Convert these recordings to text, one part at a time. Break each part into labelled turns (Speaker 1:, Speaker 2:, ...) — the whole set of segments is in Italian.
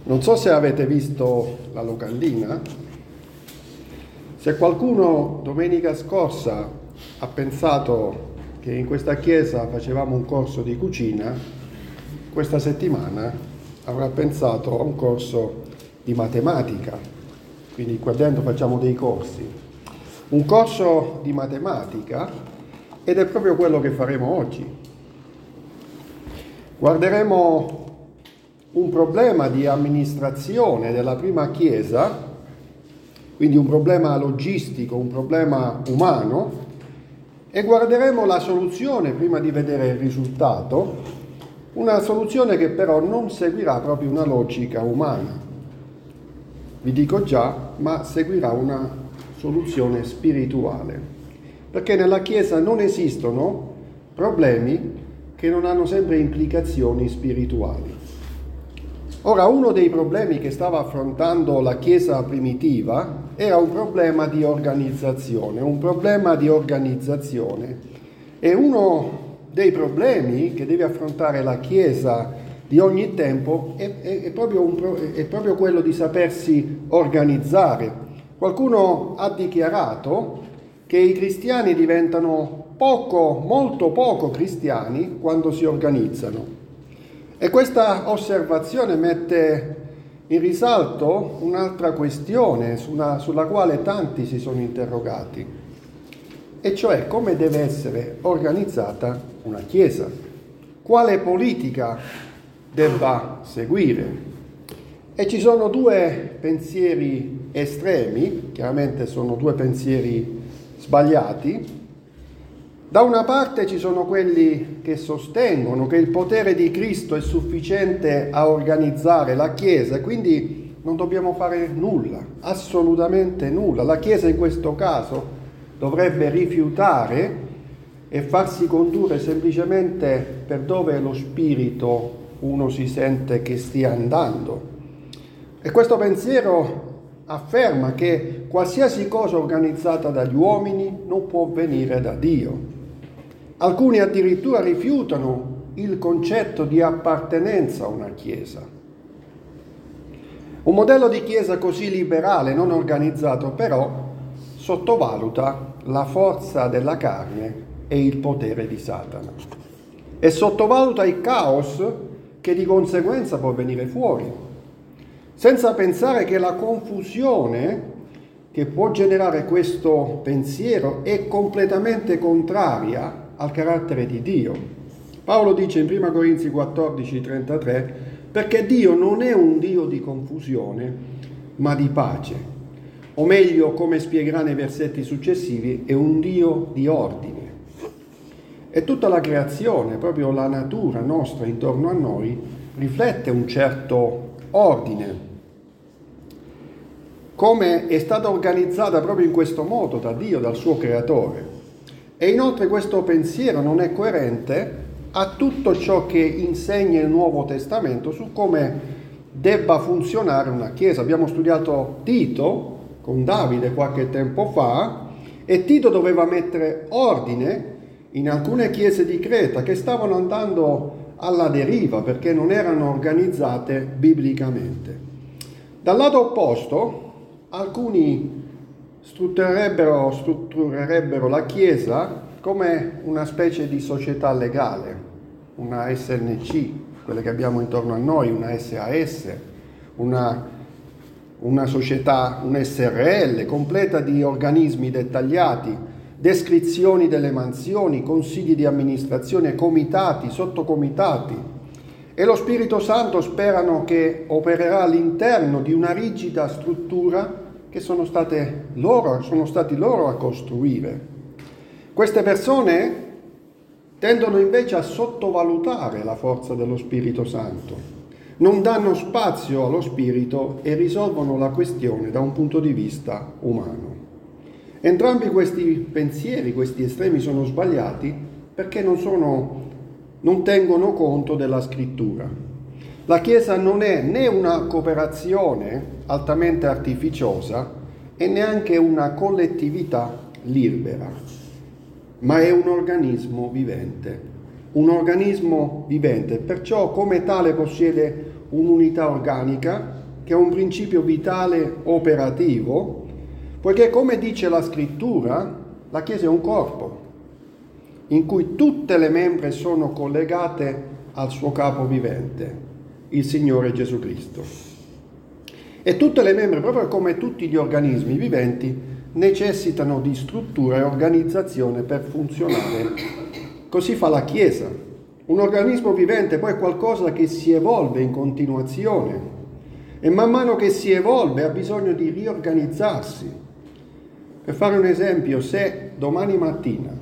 Speaker 1: Non so se avete visto la locandina. Se qualcuno domenica scorsa ha pensato che in questa chiesa facevamo un corso di cucina, questa settimana avrà pensato a un corso di matematica. Quindi qua dentro facciamo dei corsi. Un corso di matematica, ed è proprio quello che faremo oggi. Guarderemo un problema di amministrazione della prima chiesa, quindi un problema logistico, un problema umano, e guarderemo la soluzione prima di vedere il risultato, una soluzione che però non seguirà proprio una logica umana. Vi dico già, ma seguirà una soluzione spirituale, perché nella Chiesa non esistono problemi che non hanno sempre implicazioni spirituali. Ora, uno dei problemi che stava affrontando la Chiesa primitiva era un problema di organizzazione, e uno dei problemi che deve affrontare la Chiesa di ogni tempo è proprio quello di sapersi organizzare. Qualcuno ha dichiarato che i cristiani diventano molto poco cristiani quando si organizzano. E questa osservazione mette in risalto un'altra questione sulla quale tanti si sono interrogati, e cioè come deve essere organizzata una Chiesa, quale politica debba seguire. E ci sono due pensieri estremi, chiaramente sono due pensieri sbagliati. Da una parte ci sono quelli che sostengono che il potere di Cristo è sufficiente a organizzare la Chiesa e quindi non dobbiamo fare nulla, assolutamente nulla. La Chiesa in questo caso dovrebbe rifiutare e farsi condurre semplicemente per dove lo Spirito uno si sente che stia andando. E questo pensiero afferma che qualsiasi cosa organizzata dagli uomini non può venire da Dio. Alcuni addirittura rifiutano il concetto di appartenenza a una Chiesa. Un modello di Chiesa così liberale, non organizzato, però sottovaluta la forza della carne e il potere di Satana. E sottovaluta il caos che di conseguenza può venire fuori, senza pensare che la confusione che può generare questo pensiero è completamente contraria al carattere di Dio. Paolo dice in 1 Corinzi 14:33: perché Dio non è un Dio di confusione, ma di pace. O meglio, come spiegherà nei versetti successivi, è un Dio di ordine. E tutta la creazione, proprio la natura nostra intorno a noi, riflette un certo ordine. Come è stata organizzata proprio in questo modo da Dio, dal suo creatore. E inoltre questo pensiero non è coerente a tutto ciò che insegna il Nuovo Testamento su come debba funzionare una Chiesa. Abbiamo studiato Tito con Davide qualche tempo fa, e Tito doveva mettere ordine in alcune chiese di Creta che stavano andando alla deriva perché non erano organizzate biblicamente. Dal lato opposto, alcuni strutturerebbero la Chiesa come una specie di società legale, una SNC, quelle che abbiamo intorno a noi, una SAS, una società, un SRL, completa di organismi dettagliati, descrizioni delle mansioni, consigli di amministrazione, comitati, sottocomitati. E lo Spirito Santo sperano che opererà all'interno di una rigida struttura che sono stati loro a costruire. Queste persone tendono invece a sottovalutare la forza dello Spirito Santo, non danno spazio allo Spirito e risolvono la questione da un punto di vista umano. Entrambi questi pensieri, questi estremi, sono sbagliati perché non tengono conto della Scrittura. La Chiesa non è né una cooperazione altamente artificiosa e neanche una collettività libera, ma è un organismo vivente, perciò come tale possiede un'unità organica, che è un principio vitale operativo, poiché come dice la Scrittura, la Chiesa è un corpo in cui tutte le membra sono collegate al suo capo vivente, il Signore Gesù Cristo. E tutte le membra, proprio come tutti gli organismi viventi, necessitano di struttura e organizzazione per funzionare. Così fa la Chiesa. Un organismo vivente poi è qualcosa che si evolve in continuazione e man mano che si evolve ha bisogno di riorganizzarsi. Per fare un esempio, se domani mattina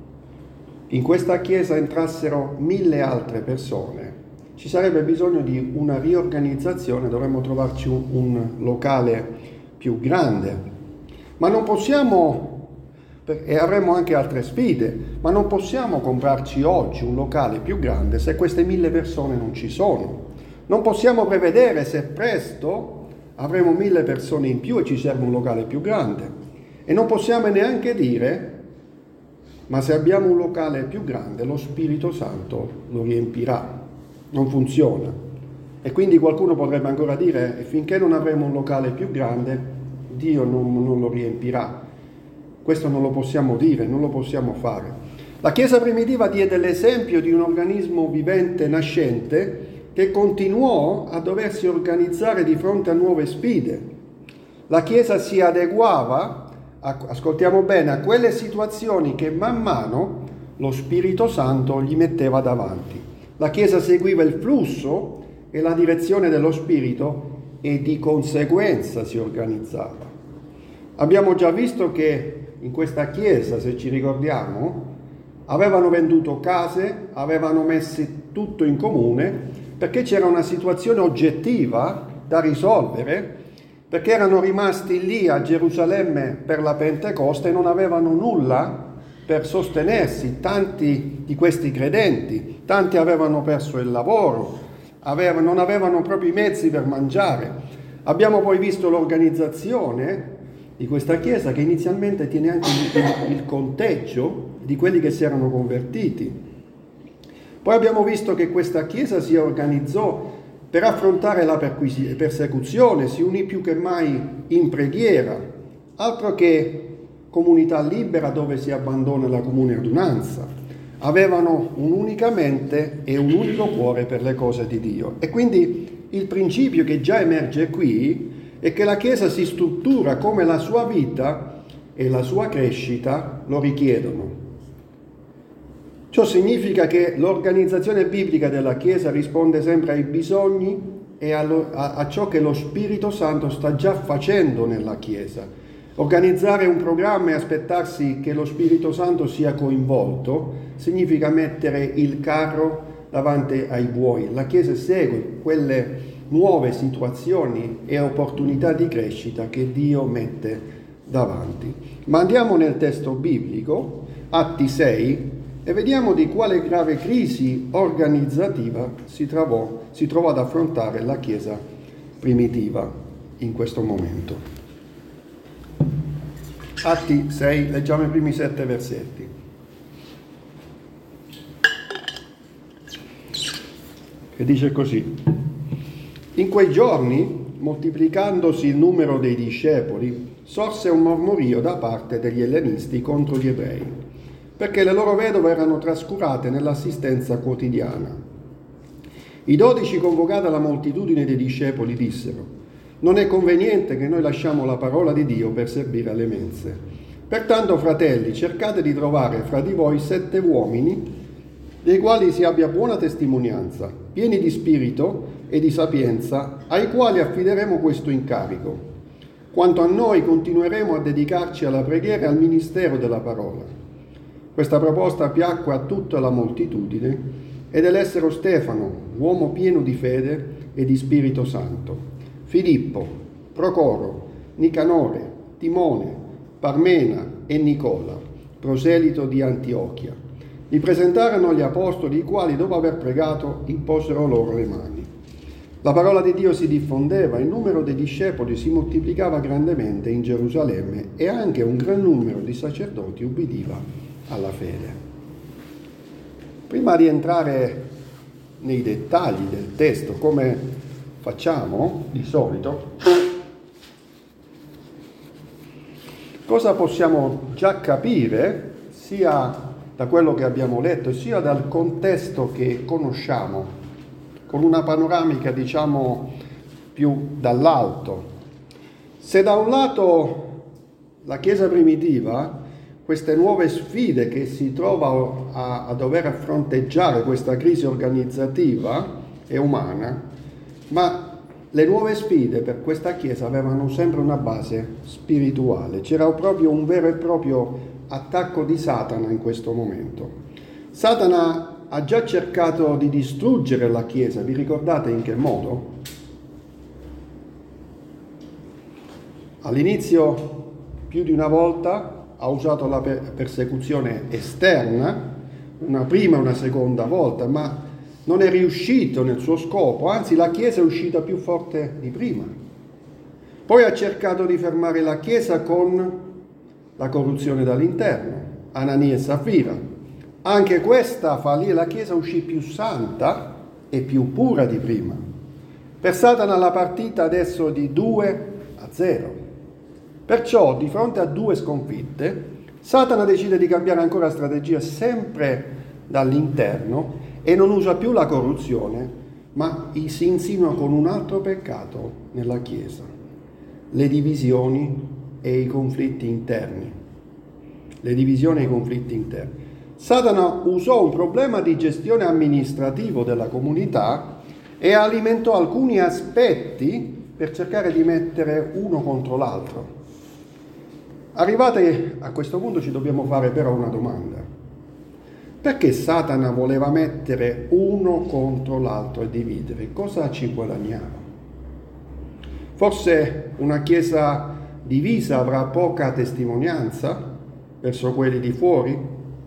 Speaker 1: in questa chiesa entrassero 1000 altre persone, ci sarebbe bisogno di una riorganizzazione, dovremmo trovarci un locale più grande, ma non possiamo, e avremo anche altre sfide, ma non possiamo comprarci oggi un locale più grande se queste 1000 persone non ci sono. Non possiamo prevedere se presto avremo 1000 persone in più e ci serve un locale più grande, e non possiamo neanche dire: ma se abbiamo un locale più grande, lo Spirito Santo lo riempirà. Non funziona. E quindi qualcuno potrebbe ancora dire: e finché non avremo un locale più grande, Dio non lo riempirà. Questo non lo possiamo dire, non lo possiamo fare. La Chiesa primitiva diede l'esempio di un organismo vivente nascente che continuò a doversi organizzare di fronte a nuove sfide. La Chiesa si adeguava, ascoltiamo bene, a quelle situazioni che man mano lo Spirito Santo gli metteva davanti. La Chiesa seguiva il flusso e la direzione dello Spirito e di conseguenza si organizzava. Abbiamo già visto che in questa Chiesa, se ci ricordiamo, avevano venduto case, avevano messo tutto in comune perché c'era una situazione oggettiva da risolvere, perché erano rimasti lì a Gerusalemme per la Pentecoste e non avevano nulla per sostenersi. Tanti di questi credenti, tanti avevano perso il lavoro, non avevano proprio i mezzi per mangiare. Abbiamo poi visto l'organizzazione di questa Chiesa che inizialmente tiene anche il conteggio di quelli che si erano convertiti. Poi abbiamo visto che questa Chiesa si organizzò per affrontare la persecuzione, si unì più che mai in preghiera, altro che comunità libera dove si abbandona la comune adunanza. Avevano un'unica mente e un unico cuore per le cose di Dio. E quindi il principio che già emerge qui è che la Chiesa si struttura come la sua vita e la sua crescita lo richiedono. Ciò significa che l'organizzazione biblica della Chiesa risponde sempre ai bisogni e a ciò che lo Spirito Santo sta già facendo nella Chiesa. Organizzare un programma e aspettarsi che lo Spirito Santo sia coinvolto significa mettere il carro davanti ai buoi. La Chiesa segue quelle nuove situazioni e opportunità di crescita che Dio mette davanti. Ma andiamo nel testo biblico, Atti 6, e vediamo di quale grave crisi organizzativa si trovò ad affrontare la Chiesa primitiva in questo momento. Atti 6, leggiamo i primi 7 versetti. Che dice così: in quei giorni, moltiplicandosi il numero dei discepoli, sorse un mormorio da parte degli ellenisti contro gli ebrei, perché le loro vedove erano trascurate nell'assistenza quotidiana. I 12, convocata la moltitudine dei discepoli, dissero: non è conveniente che noi lasciamo la parola di Dio per servire alle mense. Pertanto, fratelli, cercate di trovare fra di voi 7 uomini dei quali si abbia buona testimonianza, pieni di spirito e di sapienza, ai quali affideremo questo incarico. Quanto a noi, continueremo a dedicarci alla preghiera e al ministero della parola. Questa proposta piacque a tutta la moltitudine ed elessero Stefano, uomo pieno di fede e di Spirito Santo, Filippo, Procoro, Nicanore, Timone, Parmena e Nicola, proselito di Antiochia. Li presentarono agli apostoli, i quali, dopo aver pregato, imposero loro le mani. La parola di Dio si diffondeva, il numero dei discepoli si moltiplicava grandemente in Gerusalemme e anche un gran numero di sacerdoti ubbidiva alla fede. Prima di entrare nei dettagli del testo, come facciamo di solito, cosa possiamo già capire sia da quello che abbiamo letto sia dal contesto che conosciamo, con una panoramica diciamo più dall'alto. Se da un lato la Chiesa primitiva, queste nuove sfide che si trova a dover fronteggiare questa crisi organizzativa e umana, ma le nuove sfide per questa Chiesa avevano sempre una base spirituale, c'era proprio un vero e proprio attacco di Satana in questo momento. Satana ha già cercato di distruggere la Chiesa, vi ricordate in che modo? All'inizio più di una volta ha usato la persecuzione esterna, una prima e una seconda volta, ma non è riuscito nel suo scopo, anzi la Chiesa è uscita più forte di prima. Poi ha cercato di fermare la Chiesa con la corruzione dall'interno, Anania e Safira. Anche questa fallì e la Chiesa uscì più santa e più pura di prima. Per Satana la partita adesso è di 2-0. Perciò, di fronte a 2 sconfitte, Satana decide di cambiare ancora strategia sempre dall'interno e non usa più la corruzione, ma si insinua con un altro peccato nella Chiesa: le divisioni e i conflitti interni. Le divisioni e i conflitti interni. Satana usò un problema di gestione amministrativo della comunità e alimentò alcuni aspetti per cercare di mettere uno contro l'altro. Arrivati a questo punto ci dobbiamo fare però una domanda: perché Satana voleva mettere uno contro l'altro e dividere? Cosa ci guadagnava? Forse una Chiesa divisa avrà poca testimonianza verso quelli di fuori?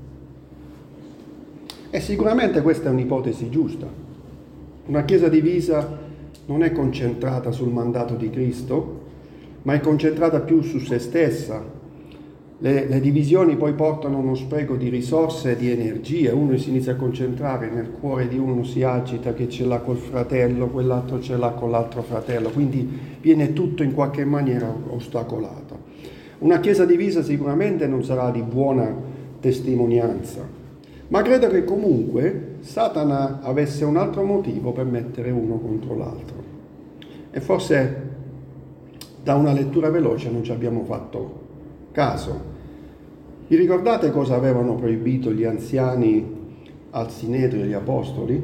Speaker 1: E sicuramente questa è un'ipotesi giusta. Una Chiesa divisa non è concentrata sul mandato di Cristo, ma è concentrata più su se stessa. Le divisioni poi portano uno spreco di risorse e di energie, uno si inizia a concentrare nel cuore di uno, si agita che ce l'ha col fratello, quell'altro ce l'ha con l'altro fratello, quindi viene tutto in qualche maniera ostacolato. Una Chiesa divisa sicuramente non sarà di buona testimonianza, ma credo che comunque Satana avesse un altro motivo per mettere uno contro l'altro. E forse da una lettura veloce non ci abbiamo fatto caso. Vi ricordate cosa avevano proibito gli anziani al Sinedrio degli Apostoli?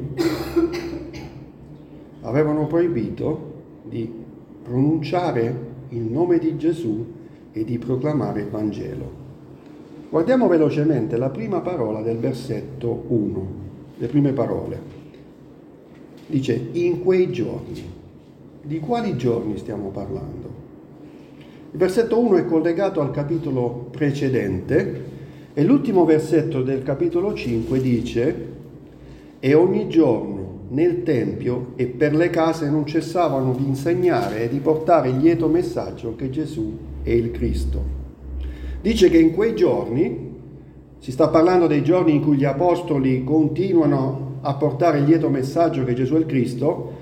Speaker 1: Avevano proibito di pronunciare il nome di Gesù e di proclamare il Vangelo. Guardiamo velocemente la prima parola del versetto 1, le prime parole. Dice: in quei giorni. Di quali giorni stiamo parlando? Il versetto 1 è collegato al capitolo precedente e l'ultimo versetto del capitolo 5 dice: e ogni giorno nel Tempio e per le case non cessavano di insegnare e di portare il lieto messaggio che Gesù è il Cristo. Dice che in quei giorni, si sta parlando dei giorni in cui gli apostoli continuano a portare il lieto messaggio che Gesù è il Cristo,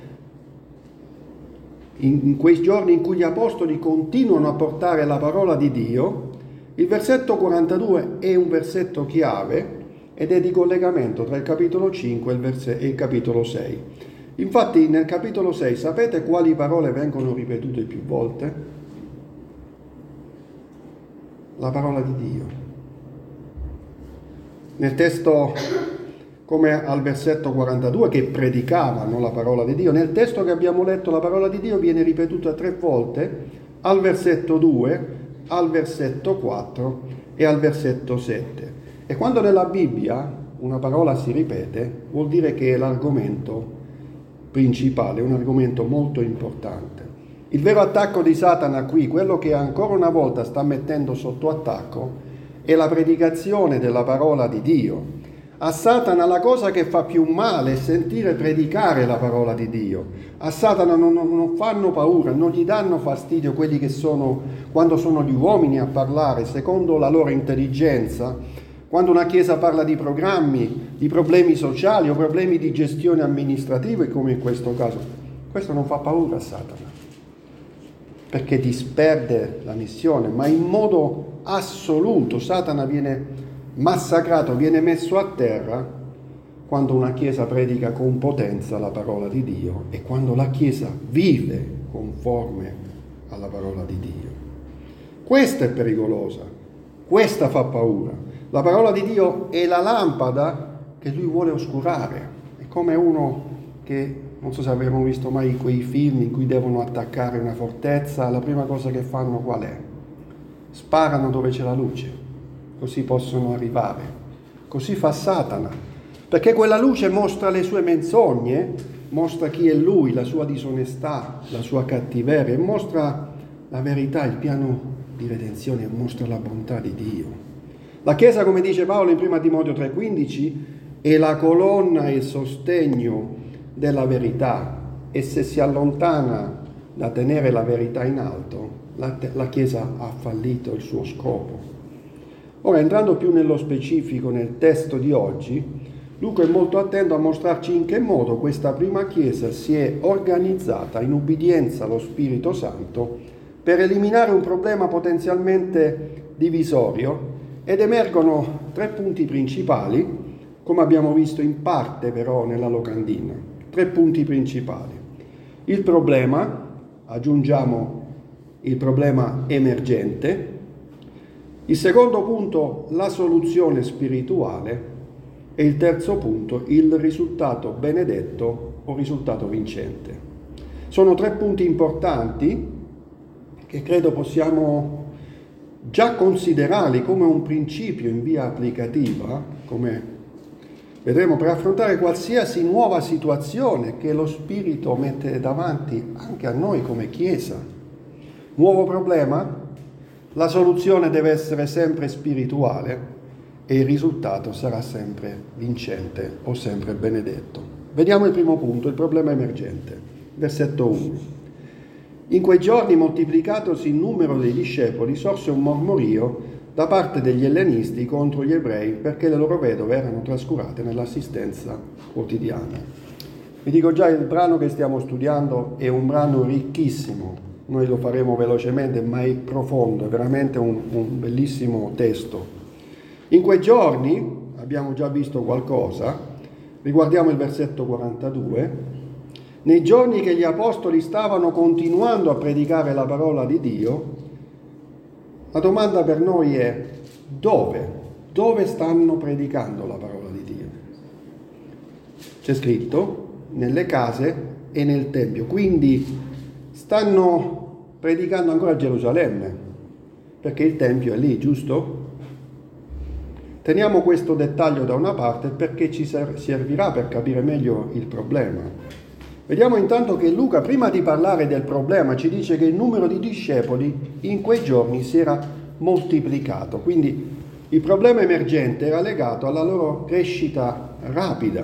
Speaker 1: in quei giorni in cui gli apostoli continuano a portare la parola di Dio. Il versetto 42 è un versetto chiave ed è di collegamento tra il capitolo 5 e il capitolo 6. Infatti nel capitolo 6 sapete quali parole vengono ripetute più volte? La parola di Dio. Nel testo, come al versetto 42, che predicavano la parola di Dio, nel testo che abbiamo letto la parola di Dio viene ripetuta 3 volte, al versetto 2, al versetto 4 e al versetto 7. E quando nella Bibbia una parola si ripete, vuol dire che è l'argomento principale, un argomento molto importante. Il vero attacco di Satana qui, quello che ancora una volta sta mettendo sotto attacco, è la predicazione della parola di Dio. A Satana la cosa che fa più male è sentire predicare la parola di Dio. A Satana non fanno paura, non gli danno fastidio quelli che sono, quando sono gli uomini a parlare secondo la loro intelligenza, quando una chiesa parla di programmi, di problemi sociali o problemi di gestione amministrativa, come in questo caso. Questo non fa paura a Satana, perché disperde la missione, ma in modo assoluto Satana viene massacrato, viene messo a terra quando una Chiesa predica con potenza la parola di Dio e quando la Chiesa vive conforme alla parola di Dio. Questa è pericolosa, questa fa paura. La parola di Dio è la lampada che lui vuole oscurare. È come uno che, non so se abbiamo visto mai quei film in cui devono attaccare una fortezza, la prima cosa che fanno qual è? Sparano dove c'è la luce, così possono arrivare. Così fa Satana, perché quella luce mostra le sue menzogne, mostra chi è lui, la sua disonestà, la sua cattiveria, e mostra la verità, il piano di redenzione, mostra la bontà di Dio. La Chiesa, come dice Paolo in 1 Timoteo 3,15, è la colonna e il sostegno della verità, e se si allontana da tenere la verità in alto, la Chiesa ha fallito il suo scopo. Ora, entrando più nello specifico nel testo di oggi, Luca è molto attento a mostrarci in che modo questa prima Chiesa si è organizzata in ubbidienza allo Spirito Santo per eliminare un problema potenzialmente divisorio, ed emergono 3 punti principali, come abbiamo visto in parte però nella locandina. 3 punti principali. Il problema, aggiungiamo il problema emergente. Il secondo punto, la soluzione spirituale. E il terzo punto, il risultato benedetto o risultato vincente. Sono 3 punti importanti che credo possiamo già considerarli come un principio in via applicativa, come vedremo, per affrontare qualsiasi nuova situazione che lo Spirito mette davanti anche a noi come Chiesa. Nuovo problema? La soluzione deve essere sempre spirituale e il risultato sarà sempre vincente o sempre benedetto. Vediamo il primo punto, il problema emergente. Versetto 1. In quei giorni, moltiplicatosi il numero dei discepoli, sorse un mormorio da parte degli ellenisti contro gli ebrei perché le loro vedove erano trascurate nell'assistenza quotidiana. Vi dico già, il brano che stiamo studiando è un brano ricchissimo. Noi lo faremo velocemente, ma è profondo, è veramente un bellissimo testo. In quei giorni, abbiamo già visto qualcosa, riguardiamo il versetto 42, nei giorni che gli apostoli stavano continuando a predicare la parola di Dio, la domanda per noi è: dove? Dove stanno predicando la parola di Dio? C'è scritto nelle case e nel Tempio, quindi stanno predicando ancora a Gerusalemme, perché il Tempio è lì, giusto? Teniamo questo dettaglio da una parte perché ci servirà per capire meglio il problema. Vediamo intanto che Luca, prima di parlare del problema, ci dice che il numero di discepoli in quei giorni si era moltiplicato. Quindi il problema emergente era legato alla loro crescita rapida.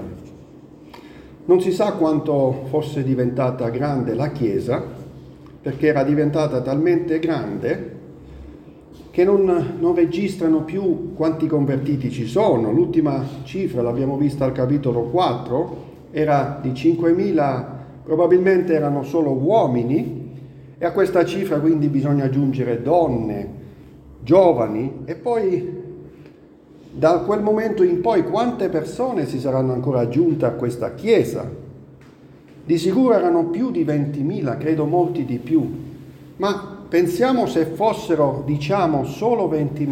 Speaker 1: Non si sa quanto fosse diventata grande la Chiesa, perché era diventata talmente grande che non registrano più quanti convertiti ci sono. L'ultima cifra, l'abbiamo vista al capitolo 4, era di 5.000, probabilmente erano solo uomini, e a questa cifra quindi bisogna aggiungere donne, giovani, e poi da quel momento in poi quante persone si saranno ancora aggiunte a questa Chiesa? Di sicuro erano più di 20.000, credo molti di più, ma pensiamo se fossero, diciamo, solo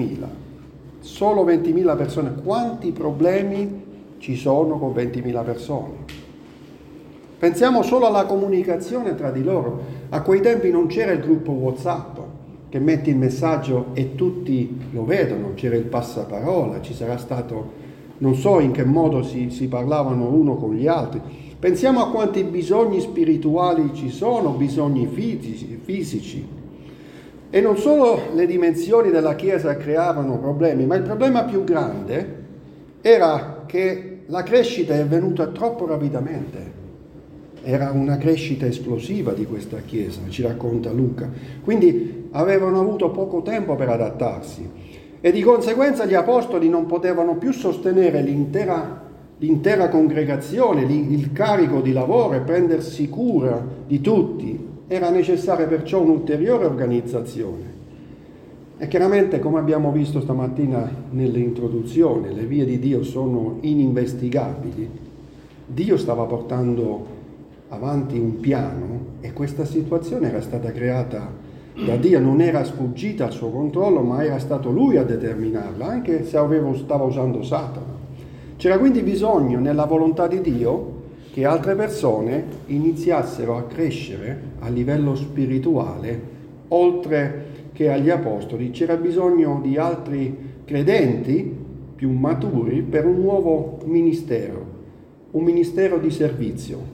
Speaker 1: 20.000 persone, quanti problemi ci sono con 20.000 persone. Pensiamo solo alla comunicazione tra di loro. A quei tempi non c'era il gruppo WhatsApp che metti il messaggio e tutti lo vedono, c'era il passaparola, ci sarà stato, non so in che modo si parlavano uno con gli altri. Pensiamo a quanti bisogni spirituali ci sono, bisogni fisici. E non solo le dimensioni della Chiesa creavano problemi, ma il problema più grande era che la crescita è avvenuta troppo rapidamente. Era una crescita esplosiva di questa Chiesa, ci racconta Luca. Quindi avevano avuto poco tempo per adattarsi e di conseguenza gli apostoli non potevano più sostenere l'intera l'intera congregazione, il carico di lavoro e prendersi cura di tutti. Era necessaria perciò un'ulteriore organizzazione. E chiaramente, come abbiamo visto stamattina nell'introduzione, le vie di Dio sono ininvestigabili. Dio stava portando avanti un piano e questa situazione era stata creata da Dio, non era sfuggita al suo controllo, ma era stato Lui a determinarla, anche se stava usando Satana. C'era quindi bisogno, nella volontà di Dio, che altre persone iniziassero a crescere a livello spirituale, oltre che agli apostoli. C'era bisogno di altri credenti più maturi per un nuovo ministero, un ministero di servizio.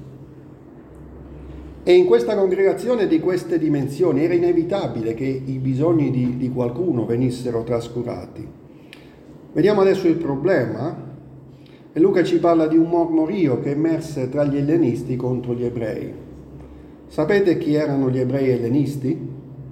Speaker 1: E in questa congregazione di queste dimensioni era inevitabile che i bisogni di qualcuno venissero trascurati. Vediamo adesso il problema. E Luca ci parla di un mormorio che emerse tra gli ellenisti contro gli ebrei. Sapete chi erano gli ebrei ellenisti?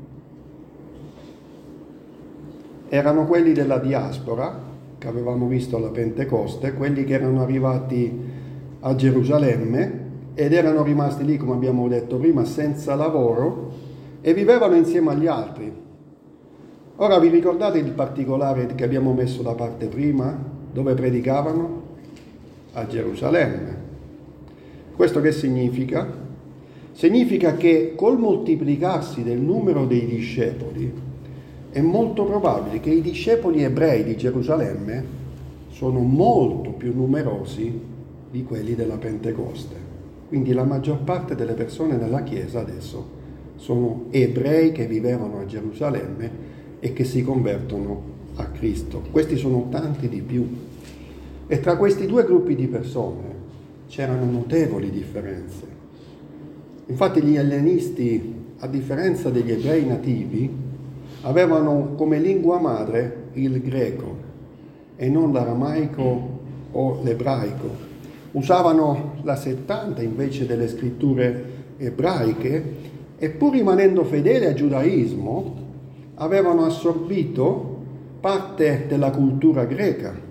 Speaker 1: Erano quelli della diaspora, che avevamo visto alla Pentecoste, quelli che erano arrivati a Gerusalemme ed erano rimasti lì, come abbiamo detto prima, senza lavoro e vivevano insieme agli altri. Ora vi ricordate il particolare che abbiamo messo da parte prima? Dove predicavano? A Gerusalemme. Questo che significa? Significa che col moltiplicarsi del numero dei discepoli è molto probabile che i discepoli ebrei di Gerusalemme sono molto più numerosi di quelli della Pentecoste. Quindi la maggior parte delle persone nella Chiesa adesso sono ebrei che vivevano a Gerusalemme e che si convertono a Cristo. Questi sono tanti di più. E tra questi due gruppi di persone c'erano notevoli differenze. Infatti gli ellenisti, a differenza degli ebrei nativi, avevano come lingua madre il greco e non l'aramaico o l'ebraico. Usavano la 70 invece delle scritture ebraiche e pur rimanendo fedeli al giudaismo avevano assorbito parte della cultura greca.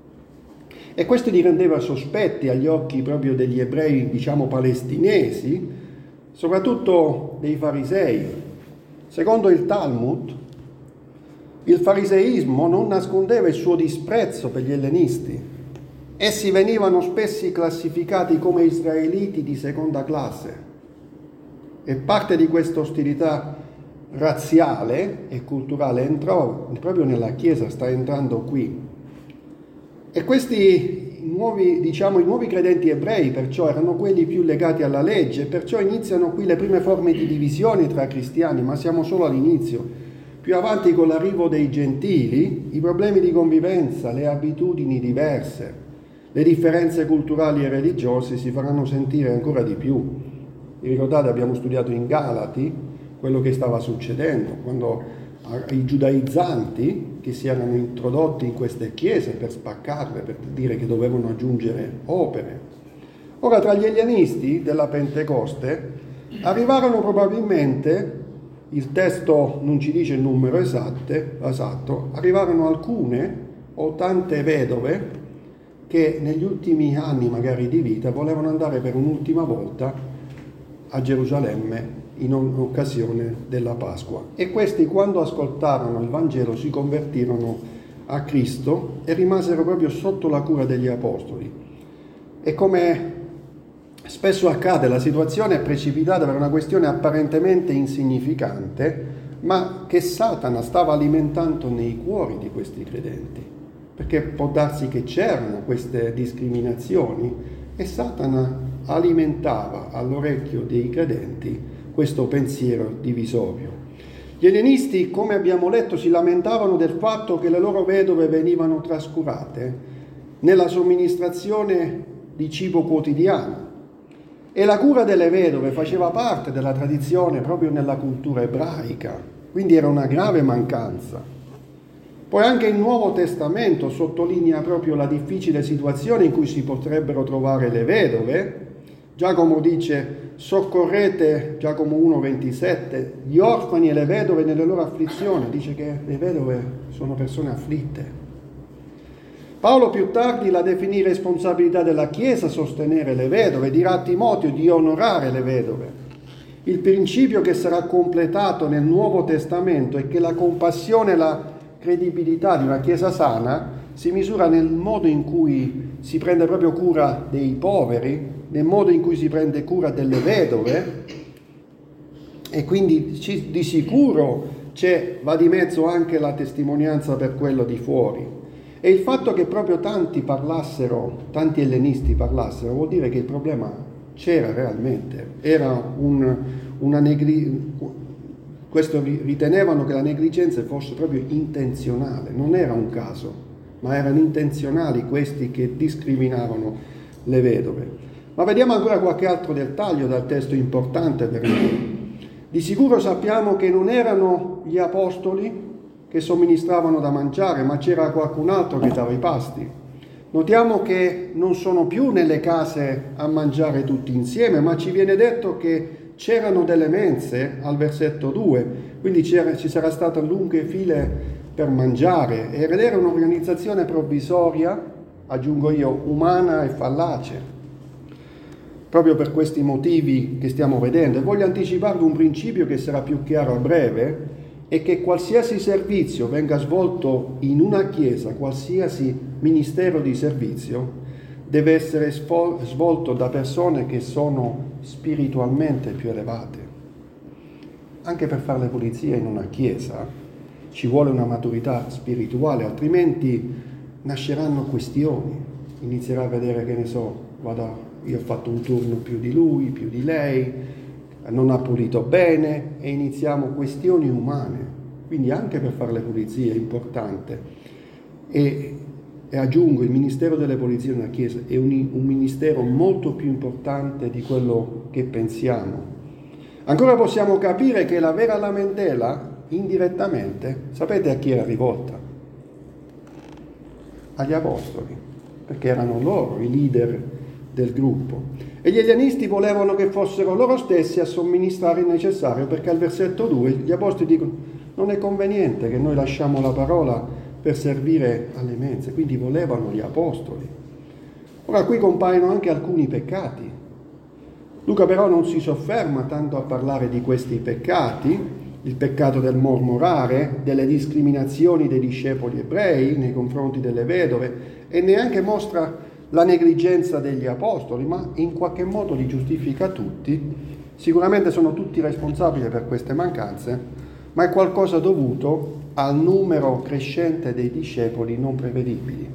Speaker 1: E questo li rendeva sospetti agli occhi proprio degli ebrei, diciamo, palestinesi, soprattutto dei farisei. Secondo il Talmud, il fariseismo non nascondeva il suo disprezzo per gli ellenisti. Essi venivano spesso classificati come israeliti di seconda classe. E parte di questa ostilità razziale e culturale entrò proprio nella Chiesa, sta entrando qui. E questi i nuovi credenti ebrei perciò erano quelli più legati alla legge, perciò iniziano qui le prime forme di divisione tra cristiani, ma siamo solo all'inizio. Più avanti, con l'arrivo dei gentili, i problemi di convivenza, le abitudini diverse, le differenze culturali e religiose si faranno sentire ancora di più. Vi ricordate, abbiamo studiato in Galati quello che stava succedendo, quando i giudaizzanti che si erano introdotti in queste chiese per spaccarle, per dire che dovevano aggiungere opere. Ora, tra gli ellenisti della Pentecoste arrivarono probabilmente, il testo non ci dice il numero esatto, arrivarono alcune o tante vedove che negli ultimi anni magari di vita volevano andare per un'ultima volta a Gerusalemme in occasione della Pasqua. E questi, quando ascoltarono il Vangelo, si convertirono a Cristo e rimasero proprio sotto la cura degli apostoli. E come spesso accade, la situazione è precipitata per una questione apparentemente insignificante, ma che Satana stava alimentando nei cuori di questi credenti, perché può darsi che c'erano queste discriminazioni e Satana alimentava all'orecchio dei credenti questo pensiero divisorio. Gli ellenisti, come abbiamo letto, si lamentavano del fatto che le loro vedove venivano trascurate nella somministrazione di cibo quotidiano. E la cura delle vedove faceva parte della tradizione proprio nella cultura ebraica, quindi era una grave mancanza. Poi anche il Nuovo Testamento sottolinea proprio la difficile situazione in cui si potrebbero trovare le vedove. Giacomo dice: soccorrete, Giacomo 1,27, gli orfani e le vedove nelle loro afflizioni. Dice che le vedove sono persone afflitte. Paolo più tardi la definì responsabilità della Chiesa sostenere le vedove, dirà a Timoteo di onorare le vedove. Il principio che sarà completato nel Nuovo Testamento è che la compassione e la credibilità di una Chiesa sana si misura nel modo in cui si prende proprio cura dei poveri, nel modo in cui si prende cura delle vedove, e quindi di sicuro va di mezzo anche la testimonianza per quello di fuori. E il fatto che proprio tanti ellenisti parlassero, vuol dire che il problema c'era realmente. Era questo ritenevano che la negligenza fosse proprio intenzionale, non era un caso, ma erano intenzionali questi che discriminavano le vedove. Ma vediamo ancora qualche altro dettaglio dal testo importante per noi. Di sicuro sappiamo che non erano gli apostoli che somministravano da mangiare, ma c'era qualcun altro che dava i pasti. Notiamo che non sono più nelle case a mangiare tutti insieme, ma ci viene detto che c'erano delle mense al versetto 2, quindi ci sarà state lunghe file per mangiare, ed era un'organizzazione provvisoria, aggiungo io, umana e fallace, proprio per questi motivi che stiamo vedendo. E voglio anticiparvi un principio che sarà più chiaro a breve, è che qualsiasi servizio venga svolto in una chiesa, qualsiasi ministero di servizio, deve essere svolto da persone che sono spiritualmente più elevate. Anche per fare le pulizie in una chiesa ci vuole una maturità spirituale, altrimenti nasceranno questioni. Inizierà a vedere, che ne so, io ho fatto un turno più di lui, più di lei, non ha pulito bene, e iniziamo questioni umane. Quindi anche per fare le pulizie è importante. E aggiungo, il ministero delle pulizie in una chiesa è un ministero molto più importante di quello che pensiamo. Ancora possiamo capire che la vera lamentela, indirettamente, sapete a chi era rivolta? Agli apostoli, perché erano loro i leader del gruppo. E gli ellenisti volevano che fossero loro stessi a somministrare il necessario, perché al versetto 2 gli apostoli dicono: non è conveniente che noi lasciamo la parola per servire alle mense, quindi volevano gli apostoli. Ora qui compaiono anche alcuni peccati. Luca però non si sofferma tanto a parlare di questi peccati, il peccato del mormorare, delle discriminazioni dei discepoli ebrei nei confronti delle vedove, e neanche mostra la negligenza degli apostoli, ma in qualche modo li giustifica tutti. Sicuramente sono tutti responsabili per queste mancanze, ma è qualcosa dovuto al numero crescente dei discepoli non prevedibili.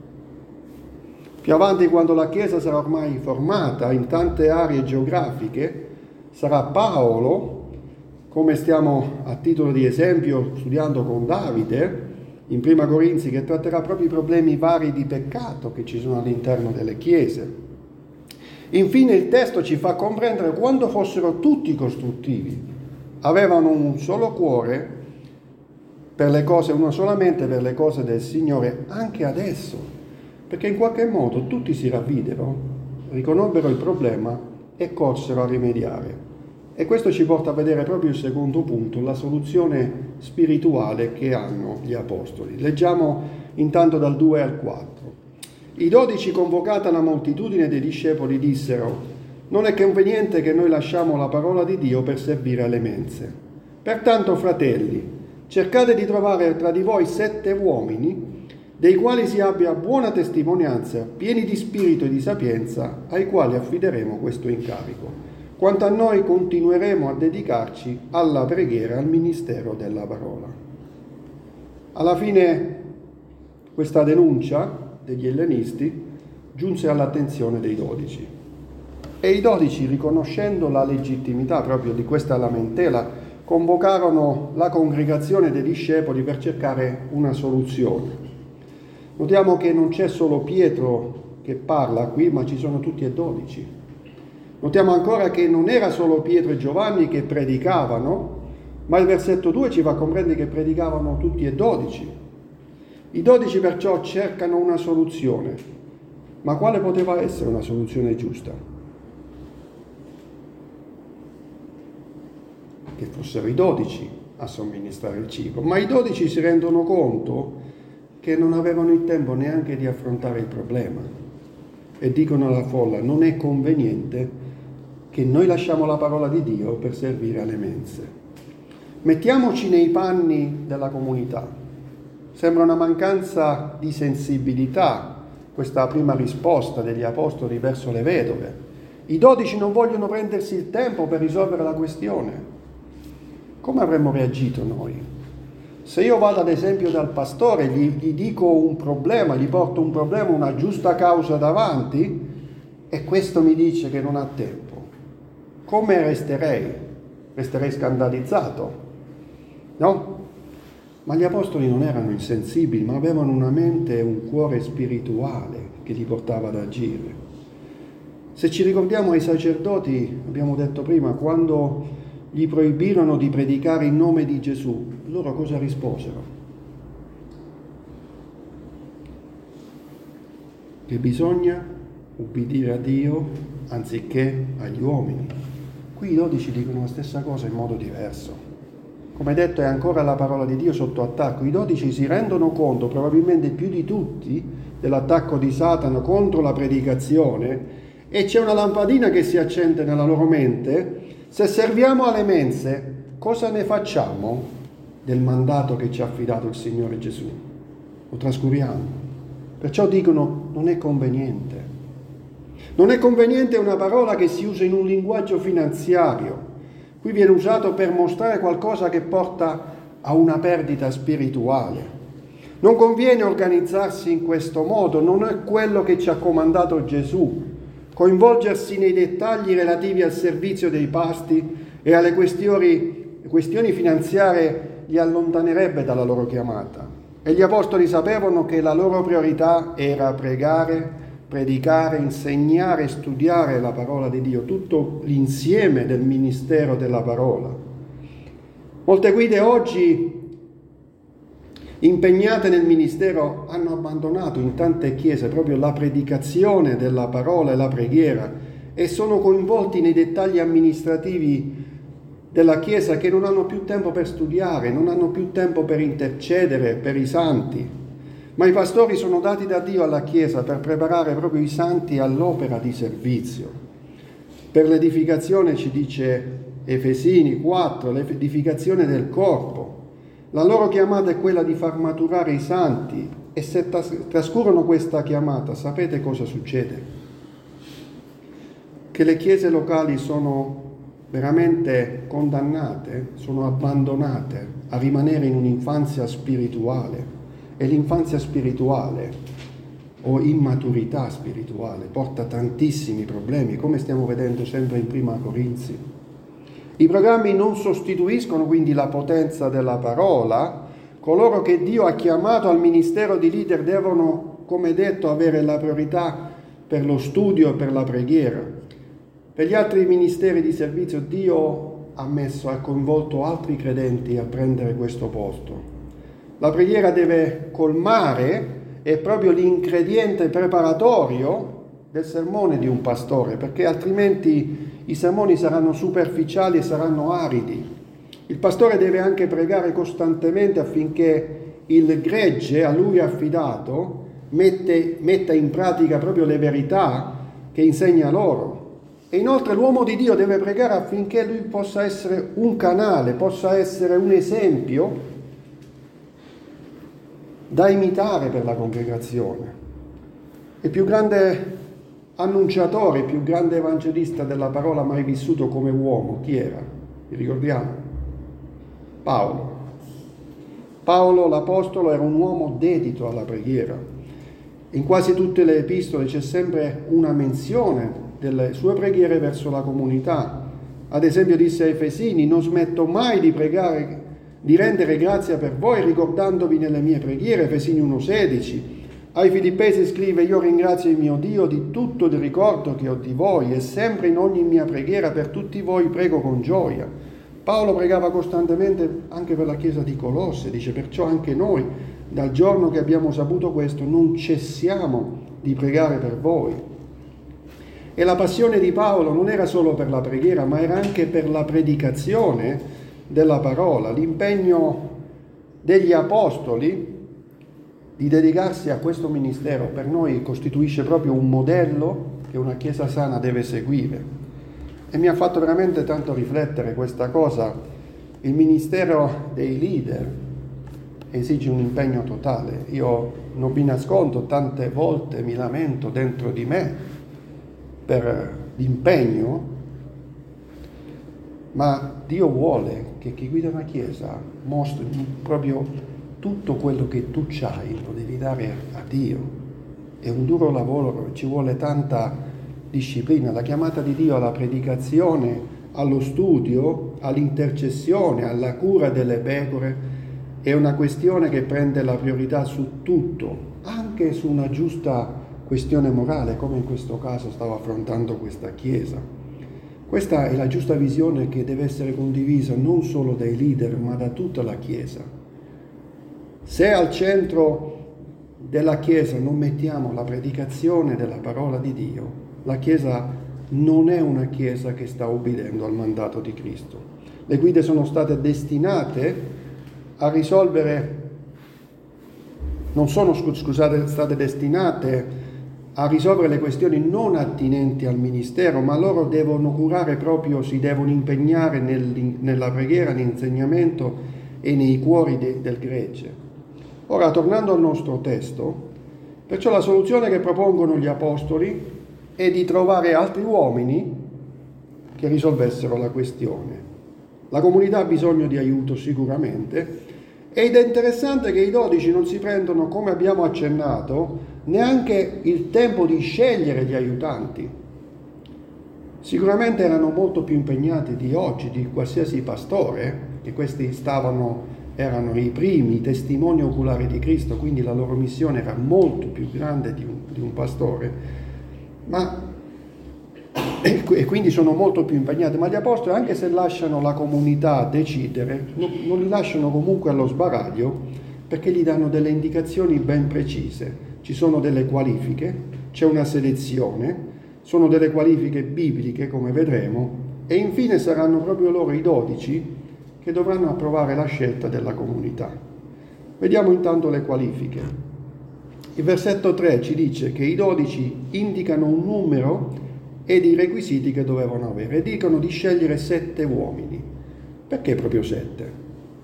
Speaker 1: Più avanti, quando la Chiesa sarà ormai formata in tante aree geografiche, sarà Paolo, come stiamo a titolo di esempio studiando con Davide, in Prima Corinzi, che tratterà proprio i problemi vari di peccato che ci sono all'interno delle chiese. Infine il testo ci fa comprendere quando fossero tutti costruttivi, avevano un solo cuore per le cose, una solamente per le cose del Signore, anche adesso, perché in qualche modo tutti si ravvidero, riconobbero il problema e corsero a rimediare. E questo ci porta a vedere proprio il secondo punto, la soluzione spirituale che hanno gli apostoli. Leggiamo intanto dal 2 al 4. I 12, convocata la moltitudine dei discepoli, dissero: non è conveniente che noi lasciamo la parola di Dio per servire alle mense. Pertanto, fratelli, cercate di trovare tra di voi 7 uomini dei quali si abbia buona testimonianza, pieni di spirito e di sapienza, ai quali affideremo questo incarico. Quanto a noi, continueremo a dedicarci alla preghiera e al ministero della parola. Alla fine questa denuncia degli ellenisti giunse all'attenzione dei 12. E i 12, riconoscendo la legittimità proprio di questa lamentela, convocarono la congregazione dei discepoli per cercare una soluzione. Notiamo che non c'è solo Pietro che parla qui, ma ci sono tutti e 12. Notiamo ancora che non era solo Pietro e Giovanni che predicavano, ma il versetto 2 ci fa comprendere che predicavano tutti e 12. I 12 perciò cercano una soluzione, ma quale poteva essere una soluzione giusta? Che fossero i 12 a somministrare il cibo, ma i 12 si rendono conto che non avevano il tempo neanche di affrontare il problema e dicono alla folla: non è conveniente che noi lasciamo la parola di Dio per servire alle mense. Mettiamoci nei panni della comunità. Sembra una mancanza di sensibilità questa prima risposta degli apostoli verso le vedove. I 12 non vogliono prendersi il tempo per risolvere la questione. Come avremmo reagito noi? Se io vado ad esempio dal pastore, gli dico un problema, gli porto un problema, una giusta causa davanti, e questo mi dice che non ha tempo, come resterei? Resterei scandalizzato, no? Ma gli apostoli non erano insensibili, ma avevano una mente e un cuore spirituale che li portava ad agire. Se ci ricordiamo ai sacerdoti, abbiamo detto prima, quando gli proibirono di predicare in nome di Gesù, loro cosa risposero? Che bisogna ubbidire a Dio anziché agli uomini. Qui i 12 dicono la stessa cosa in modo diverso. Come detto, è ancora la parola di Dio sotto attacco. I 12 si rendono conto, probabilmente più di tutti, dell'attacco di Satana contro la predicazione, e c'è una lampadina che si accende nella loro mente: se serviamo alle mense, cosa ne facciamo del mandato che ci ha affidato il Signore Gesù? Lo trascuriamo. Perciò dicono: non è conveniente. Non è conveniente è una parola che si usa in un linguaggio finanziario. Qui viene usato per mostrare qualcosa che porta a una perdita spirituale. Non conviene organizzarsi in questo modo, non è quello che ci ha comandato Gesù. Coinvolgersi nei dettagli relativi al servizio dei pasti e alle questioni finanziarie li allontanerebbe dalla loro chiamata. E gli apostoli sapevano che la loro priorità era pregare, predicare, insegnare e studiare la parola di Dio, tutto l'insieme del ministero della parola. Molte guide oggi impegnate nel ministero hanno abbandonato in tante chiese proprio la predicazione della parola e la preghiera e sono coinvolti nei dettagli amministrativi della chiesa, che non hanno più tempo per studiare, non hanno più tempo per intercedere per i santi. Ma i pastori sono dati da Dio alla chiesa per preparare proprio i santi all'opera di servizio. Per l'edificazione, ci dice Efesini 4, l'edificazione del corpo. La loro chiamata è quella di far maturare i santi, e se trascurano questa chiamata, sapete cosa succede? Che le chiese locali sono veramente condannate, sono abbandonate a rimanere in un'infanzia spirituale, e l'infanzia spirituale o immaturità spirituale porta tantissimi problemi, come stiamo vedendo sempre in Prima Corinzi. I programmi non sostituiscono quindi la potenza della parola. Coloro che Dio ha chiamato al ministero di leader devono, come detto, avere la priorità per lo studio e per la preghiera. Per gli altri ministeri di servizio Dio ha coinvolto altri credenti a prendere questo posto. La preghiera deve colmare, è proprio l'ingrediente preparatorio del sermone di un pastore, perché altrimenti i sermoni saranno superficiali e saranno aridi. Il pastore deve anche pregare costantemente affinché il gregge a lui affidato metta in pratica proprio le verità che insegna loro. E inoltre l'uomo di Dio deve pregare affinché lui possa essere un canale, possa essere un esempio da imitare per la congregazione. Il più grande annunciatore, il più grande evangelista della parola mai vissuto come uomo, chi era? Vi ricordiamo? Paolo. Paolo l'apostolo era un uomo dedito alla preghiera. In quasi tutte le epistole c'è sempre una menzione delle sue preghiere verso la comunità. Ad esempio disse ai Efesini: non smetto mai di pregare, di rendere grazia per voi, ricordandovi nelle mie preghiere. Efesini 1,16. Ai Filippesi scrive: io ringrazio il mio Dio di tutto il ricordo che ho di voi, e sempre in ogni mia preghiera per tutti voi prego con gioia. Paolo pregava costantemente anche per la chiesa di Colosse, dice: perciò anche noi, dal giorno che abbiamo saputo questo, non cessiamo di pregare per voi. E la passione di Paolo non era solo per la preghiera, ma era anche per la predicazione della parola. L'impegno degli apostoli di dedicarsi a questo ministero per noi costituisce proprio un modello che una Chiesa sana deve seguire. E mi ha fatto veramente tanto riflettere questa cosa. Il ministero dei leader esige un impegno totale. Io non vi nascondo, tante volte mi lamento dentro di me per l'impegno, ma Dio vuole che chi guida una Chiesa mostri proprio tutto quello che tu c'hai, lo devi dare a Dio. È un duro lavoro, ci vuole tanta disciplina. La chiamata di Dio alla predicazione, allo studio, all'intercessione, alla cura delle pecore è una questione che prende la priorità su tutto, anche su una giusta questione morale, come in questo caso stava affrontando questa Chiesa. Questa è la giusta visione che deve essere condivisa non solo dai leader, ma da tutta la Chiesa. Se al centro della Chiesa non mettiamo la predicazione della parola di Dio, la Chiesa non è una Chiesa che sta obbedendo al mandato di Cristo. Le guide sono state destinate a risolvere, non sono state destinate a risolvere le questioni non attinenti al ministero, ma loro devono curare proprio, si devono impegnare nella preghiera, nell'insegnamento e nei cuori del gregge. Ora, tornando al nostro testo, perciò la soluzione che propongono gli apostoli è di trovare altri uomini che risolvessero la questione. La comunità ha bisogno di aiuto sicuramente, ed è interessante che i 12 non si prendono, come abbiamo accennato, neanche il tempo di scegliere gli aiutanti. Sicuramente erano molto più impegnati di oggi, di qualsiasi pastore, che questi erano i primi testimoni oculari di Cristo, quindi la loro missione era molto più grande di un pastore, e quindi sono molto più impegnati. Ma gli apostoli, anche se lasciano la comunità decidere, non li lasciano comunque allo sbaraglio, perché gli danno delle indicazioni ben precise. Ci sono delle qualifiche, c'è una selezione, sono delle qualifiche bibliche, come vedremo, e infine saranno proprio loro i 12 che dovranno approvare la scelta della comunità. Vediamo intanto le qualifiche. Il versetto 3 ci dice che i 12 indicano un numero ed i requisiti che dovevano avere, e dicono di scegliere 7 uomini. Perché proprio 7?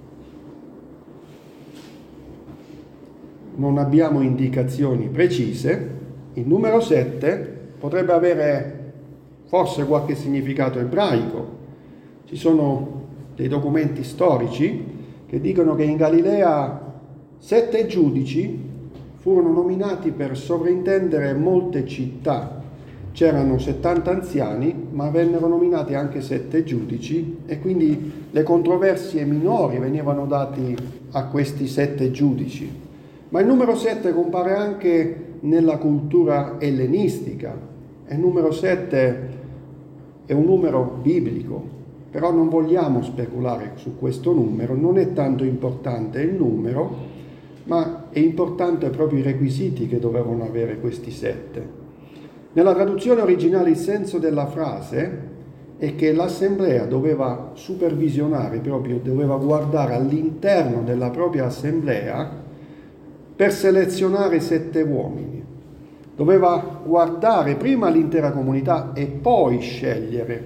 Speaker 1: Non abbiamo indicazioni precise. Il numero 7 potrebbe avere forse qualche significato ebraico. Ci sono dei documenti storici che dicono che in Galilea 7 giudici furono nominati per sovrintendere molte città. C'erano 70 anziani, ma vennero nominati anche 7 giudici, e quindi le controversie minori venivano date a questi 7 giudici. Ma il numero 7 compare anche nella cultura ellenistica, e il numero 7 è un numero biblico, però non vogliamo speculare su questo numero. Non è tanto importante il numero, ma è importante proprio i requisiti che dovevano avere questi 7. Nella traduzione originale il senso della frase è che l'assemblea doveva supervisionare, proprio doveva guardare all'interno della propria assemblea per selezionare 7 uomini. Doveva guardare prima l'intera comunità e poi scegliere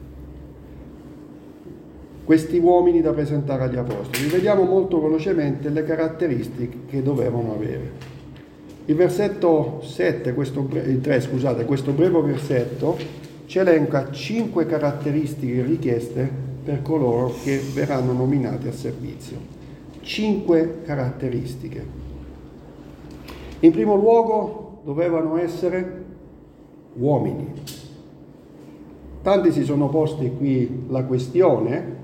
Speaker 1: questi uomini da presentare agli apostoli. Vediamo molto velocemente le caratteristiche che dovevano avere. Il versetto 3, questo breve versetto ci elenca 5 caratteristiche richieste per coloro che verranno nominati al servizio. 5 caratteristiche. In primo luogo dovevano essere uomini. Tanti si sono posti qui la questione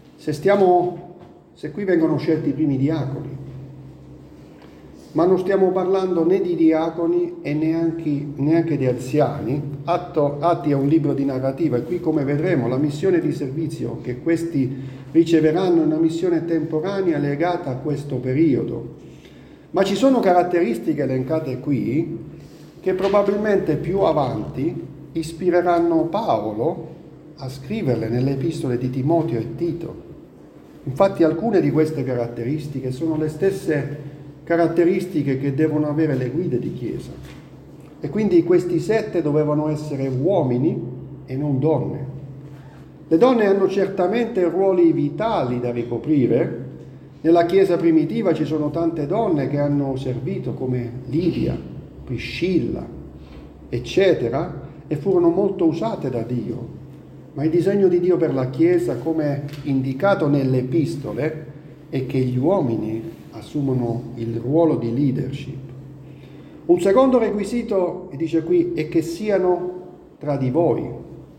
Speaker 1: se qui vengono scelti i primi diaconi. Ma non stiamo parlando né di diaconi e neanche di anziani. Atti è un libro di narrativa, e qui, come vedremo, la missione di servizio che questi riceveranno è una missione temporanea legata a questo periodo. Ma ci sono caratteristiche elencate qui che probabilmente più avanti ispireranno Paolo a scriverle nelle epistole di Timoteo e Tito. Infatti alcune di queste caratteristiche sono le stesse caratteristiche che devono avere le guide di chiesa. E quindi questi 7 dovevano essere uomini e non donne. Le donne hanno certamente ruoli vitali da ricoprire. Nella chiesa primitiva ci sono tante donne che hanno servito, come Lidia, Priscilla, eccetera, e furono molto usate da Dio. Ma il disegno di Dio per la chiesa, come indicato nelle epistole, è che gli uomini assumono il ruolo di leadership. Un secondo requisito, dice qui, è che siano tra di voi.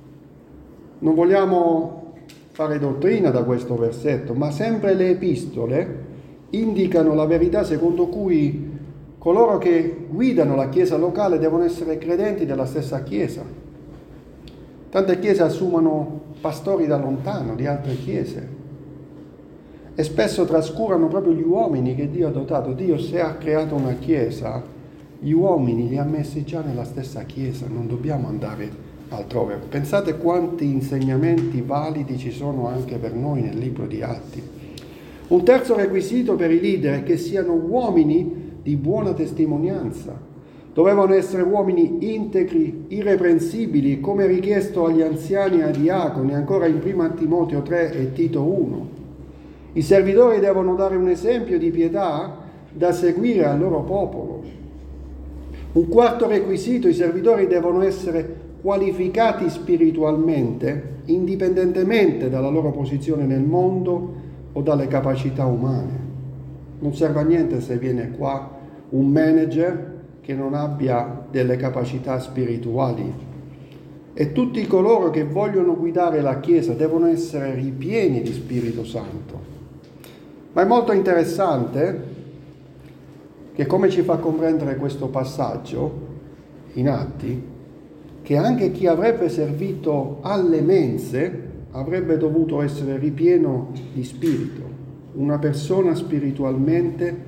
Speaker 1: Non vogliamo fare dottrina da questo versetto, ma sempre le epistole indicano la verità secondo cui coloro che guidano la chiesa locale devono essere credenti della stessa chiesa. Tante chiese assumono pastori da lontano, di altre chiese, e spesso trascurano proprio gli uomini che Dio ha dotato. Dio, se ha creato una chiesa, gli uomini li ha messi già nella stessa chiesa, non dobbiamo andare altrove. Pensate quanti insegnamenti validi ci sono anche per noi nel libro di Atti. Un terzo requisito per i leader è che siano uomini di buona testimonianza. Dovevano essere uomini integri, irreprensibili, come richiesto agli anziani e ai diaconi, ancora in 1 Timoteo 3 e Tito 1. I servitori devono dare un esempio di pietà da seguire al loro popolo. Un quarto requisito: i servitori devono essere qualificati spiritualmente, indipendentemente dalla loro posizione nel mondo o dalle capacità umane. Non serve a niente se viene qua un manager che non abbia delle capacità spirituali. E tutti coloro che vogliono guidare la Chiesa devono essere ripieni di Spirito Santo. Ma è molto interessante che, come ci fa comprendere questo passaggio in Atti, che anche chi avrebbe servito alle mense avrebbe dovuto essere ripieno di spirito, una persona spirituale,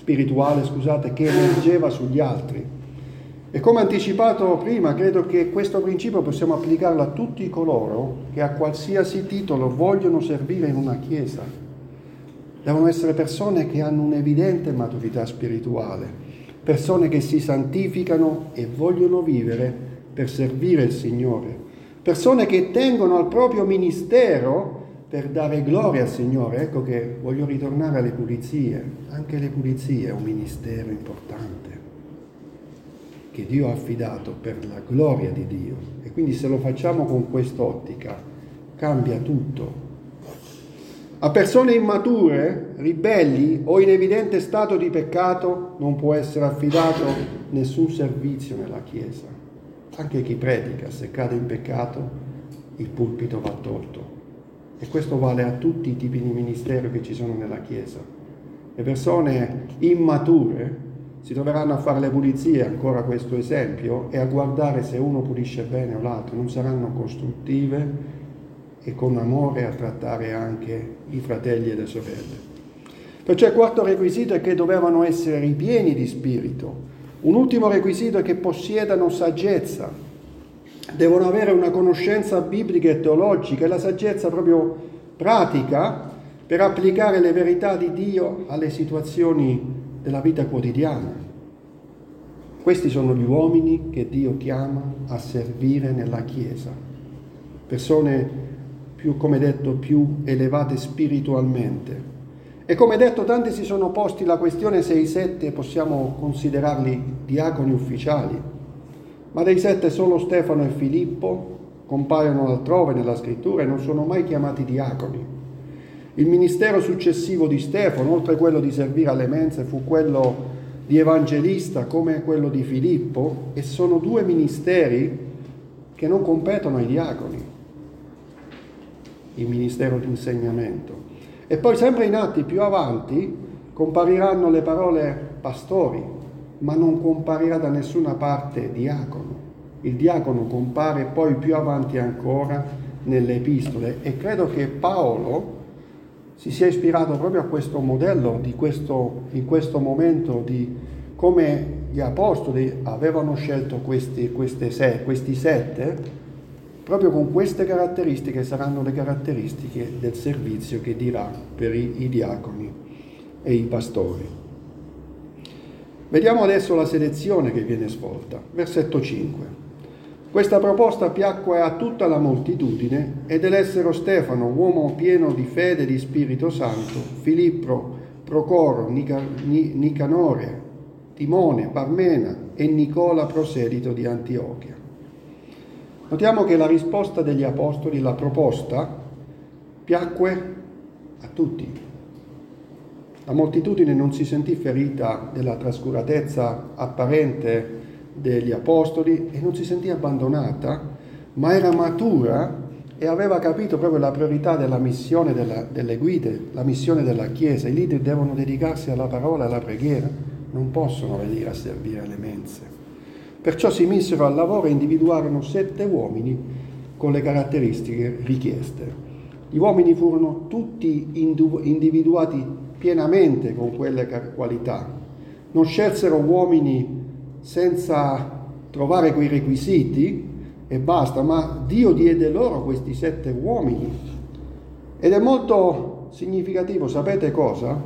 Speaker 1: che emergeva sugli altri. E come anticipato prima, credo che questo principio possiamo applicarlo a tutti coloro che a qualsiasi titolo vogliono servire in una chiesa. Devono essere persone che hanno un'evidente maturità spirituale, persone che si santificano e vogliono vivere per servire il Signore, persone che tengono al proprio ministero per dare gloria al Signore. Ecco che voglio ritornare alle pulizie. Anche le pulizie è un ministero importante che Dio ha affidato per la gloria di Dio, e quindi se lo facciamo con quest'ottica cambia tutto. A persone immature, ribelli o in evidente stato di peccato non può essere affidato nessun servizio nella Chiesa. Anche chi predica, se cade in peccato, il pulpito va tolto. E questo vale a tutti i tipi di ministero che ci sono nella Chiesa. Le persone immature si troveranno a fare le pulizie, ancora questo esempio, e a guardare se uno pulisce bene o l'altro. Non saranno costruttive e con amore a trattare anche i fratelli e le sorelle. Perciò il quarto requisito è che dovevano essere ripieni di spirito. Un ultimo requisito è che possiedano saggezza. Devono avere una conoscenza biblica e teologica, e la saggezza proprio pratica per applicare le verità di Dio alle situazioni della vita quotidiana. Questi sono gli uomini che Dio chiama a servire nella Chiesa. Persone più, come detto, più elevate spiritualmente. E come detto, tanti si sono posti la questione se i 7 possiamo considerarli diaconi ufficiali. Ma dei 7 solo Stefano e Filippo compaiono altrove nella scrittura e non sono mai chiamati diaconi. Il ministero successivo di Stefano, oltre quello di servire alle mense, fu quello di evangelista come quello di Filippo, e sono 2 ministeri che non competono ai diaconi, il ministero di insegnamento. E poi sempre in Atti più avanti compariranno le parole pastori, ma non comparirà da nessuna parte diacono. Il diacono compare poi più avanti ancora nelle epistole, e credo che Paolo si sia ispirato proprio a questo modello in questo momento, di come gli apostoli avevano scelto questi 7, proprio con queste caratteristiche saranno le caratteristiche del servizio che dirà per i diaconi e i pastori. Vediamo adesso la selezione che viene svolta. Versetto 5. Questa proposta piacque a tutta la moltitudine ed elessero Stefano, uomo pieno di fede e di Spirito Santo, Filippo, Procoro, Nicanore, Timone, Parmena e Nicola, proselito di Antiochia. Notiamo che la risposta degli apostoli, la proposta, piacque a tutti. La moltitudine non si sentì ferita della trascuratezza apparente degli apostoli e non si sentì abbandonata, ma era matura e aveva capito proprio la priorità della missione delle guide, la missione della Chiesa. I leader devono dedicarsi alla parola e alla preghiera, non possono venire a servire alle mense. Perciò si misero al lavoro e individuarono 7 uomini con le caratteristiche richieste. Gli uomini furono tutti individuati pienamente con quelle qualità. Non scelsero uomini senza trovare quei requisiti e basta, ma Dio diede loro questi 7 uomini. Ed è molto significativo, sapete cosa?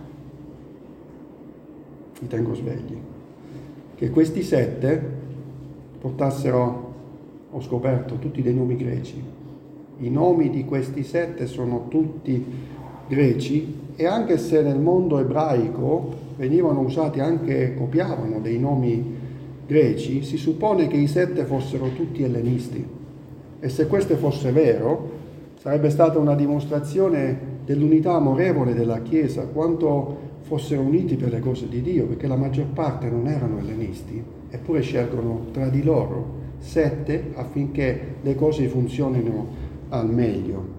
Speaker 1: Vi tengo svegli. Che questi 7 portassero, ho scoperto, tutti dei nomi greci. I nomi di questi 7 sono tutti greci e anche se nel mondo ebraico venivano usati anche, copiavano dei nomi greci, si suppone che i 7 fossero tutti ellenisti. E se questo fosse vero, sarebbe stata una dimostrazione dell'unità amorevole della Chiesa, quanto fossero uniti per le cose di Dio, perché la maggior parte non erano ellenisti, eppure scelgono tra di loro 7 affinché le cose funzionino al meglio.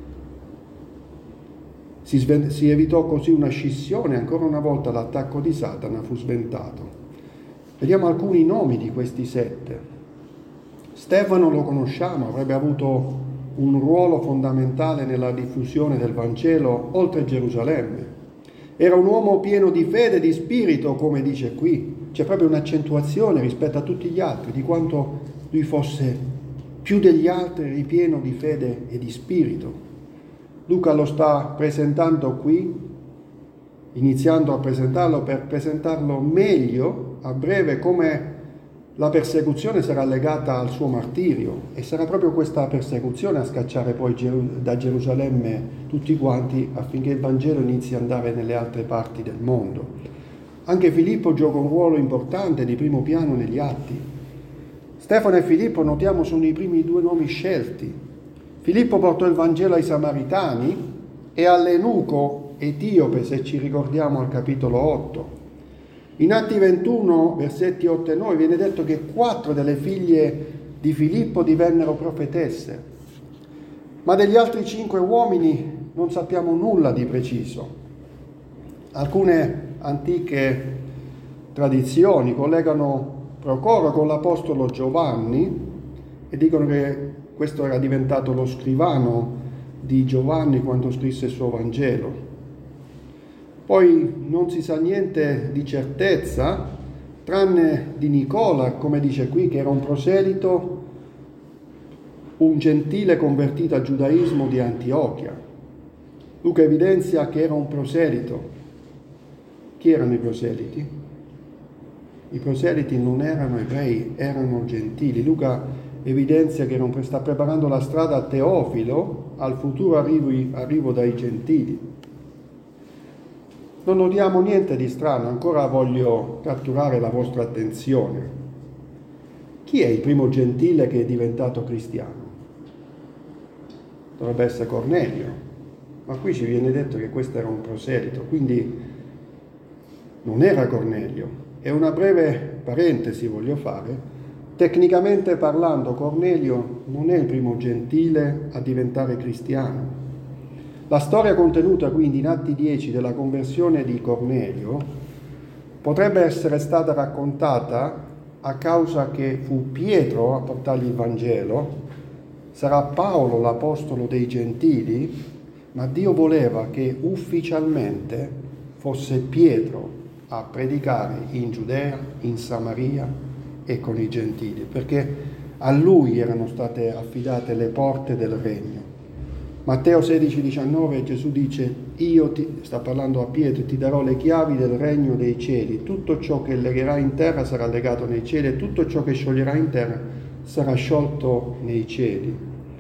Speaker 1: Si evitò così una scissione, ancora una volta l'attacco di Satana fu sventato. Vediamo alcuni nomi di questi 7. Stefano lo conosciamo, avrebbe avuto un ruolo fondamentale nella diffusione del Vangelo oltre Gerusalemme. Era un uomo pieno di fede e di spirito, come dice qui. C'è proprio un'accentuazione rispetto a tutti gli altri, di quanto lui fosse più degli altri ripieno di fede e di spirito. Luca lo sta presentando qui, iniziando a presentarlo per presentarlo meglio, a breve, come la persecuzione sarà legata al suo martirio e sarà proprio questa persecuzione a scacciare poi da Gerusalemme tutti quanti affinché il Vangelo inizi ad andare nelle altre parti del mondo. Anche Filippo gioca un ruolo importante di primo piano negli Atti. Stefano e Filippo, notiamo, sono i primi 2 nomi scelti. Filippo portò il Vangelo ai Samaritani e all'eunuco etiope, se ci ricordiamo al capitolo 8. In Atti 21, versetti 8 e 9, viene detto che 4 delle figlie di Filippo divennero profetesse, ma degli altri 5 uomini non sappiamo nulla di preciso. Alcune antiche tradizioni collegano Procoro con l'apostolo Giovanni e dicono che questo era diventato lo scrivano di Giovanni quando scrisse il suo Vangelo. Poi non si sa niente di certezza, tranne di Nicola, come dice qui, che era un proselito, un gentile convertito al giudaismo di Antiochia. Luca evidenzia che era un proselito. Chi erano i proseliti? I proseliti non erano ebrei, erano gentili. Luca evidenzia che sta preparando la strada a Teofilo al futuro arrivo dai gentili. Non notiamo niente di strano, ancora voglio catturare la vostra attenzione. Chi è il primo gentile che è diventato cristiano? Dovrebbe essere Cornelio, ma qui ci viene detto che questo era un proselito, quindi non era Cornelio. E una breve parentesi voglio fare. Tecnicamente parlando, Cornelio non è il primo gentile a diventare cristiano. La storia contenuta quindi in Atti 10 della conversione di Cornelio potrebbe essere stata raccontata a causa che fu Pietro a portargli il Vangelo, sarà Paolo l'apostolo dei gentili, ma Dio voleva che ufficialmente fosse Pietro a predicare in Giudea, in Samaria e con i gentili, perché a lui erano state affidate le porte del regno. Matteo 16,19 Gesù dice, sta parlando a Pietro, ti darò le chiavi del regno dei cieli, tutto ciò che legherai in terra sarà legato nei cieli e tutto ciò che scioglierai in terra sarà sciolto nei cieli.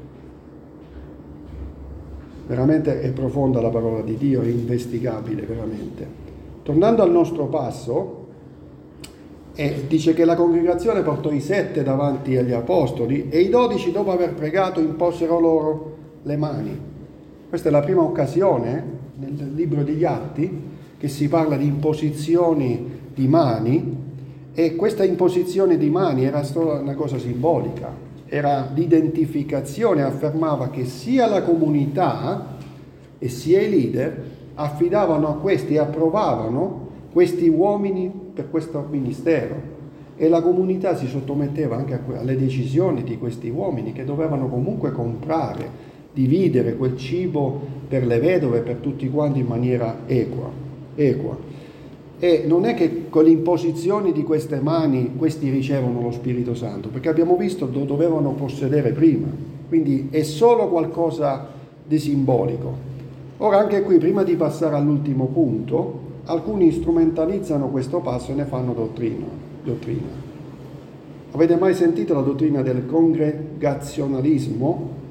Speaker 1: Veramente è profonda la parola di Dio, è investigabile veramente. Tornando al nostro passo, dice che la congregazione portò i 7 davanti agli apostoli e i 12 dopo aver pregato imposero loro le mani. Questa è la prima occasione nel libro degli Atti che si parla di imposizioni di mani, e questa imposizione di mani era solo una cosa simbolica, era l'identificazione, affermava che sia la comunità e sia i leader affidavano a questi e approvavano questi uomini per questo ministero, e la comunità si sottometteva anche alle decisioni di questi uomini che dovevano comunque comprare, dividere quel cibo per le vedove, per tutti quanti in maniera equa. E non è che con le imposizioni di queste mani questi ricevono lo Spirito Santo, perché abbiamo visto lo dovevano possedere prima, quindi è solo qualcosa di simbolico. Ora anche qui, prima di passare all'ultimo punto, alcuni strumentalizzano questo passo e ne fanno dottrina. Avete mai sentito la dottrina del congregazionalismo?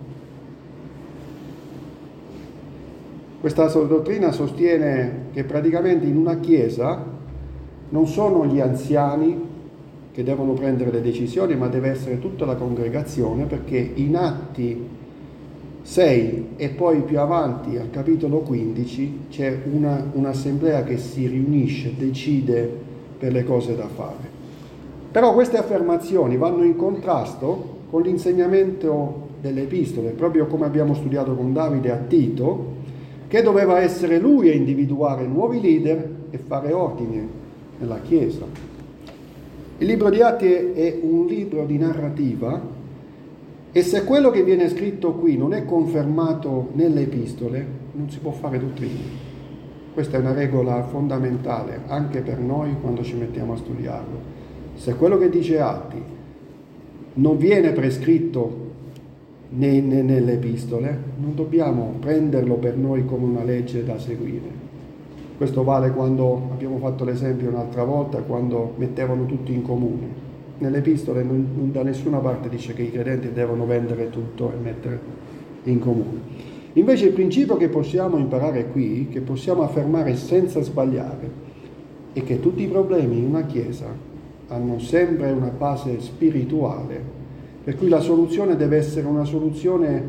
Speaker 1: Questa dottrina sostiene che praticamente in una chiesa non sono gli anziani che devono prendere le decisioni, ma deve essere tutta la congregazione, perché in Atti 6 e poi più avanti al capitolo 15 c'è un'assemblea che si riunisce, decide per le cose da fare. Però queste affermazioni vanno in contrasto con l'insegnamento delle epistole, proprio come abbiamo studiato con Davide a Tito, che doveva essere lui a individuare nuovi leader e fare ordine nella Chiesa. Il libro di Atti è un libro di narrativa, e se quello che viene scritto qui non è confermato nelle epistole, non si può fare dottrina. Questa è una regola fondamentale anche per noi quando ci mettiamo a studiarlo. Se quello che dice Atti non viene prescritto nelle epistole, non dobbiamo prenderlo per noi come una legge da seguire. Questo vale quando abbiamo fatto l'esempio un'altra volta, quando mettevano tutti in comune. Nelle epistole non da nessuna parte dice che i credenti devono vendere tutto e mettere in comune. Invece il principio che possiamo imparare qui, che possiamo affermare senza sbagliare, è che tutti i problemi in una chiesa hanno sempre una base spirituale, per cui la soluzione deve essere una soluzione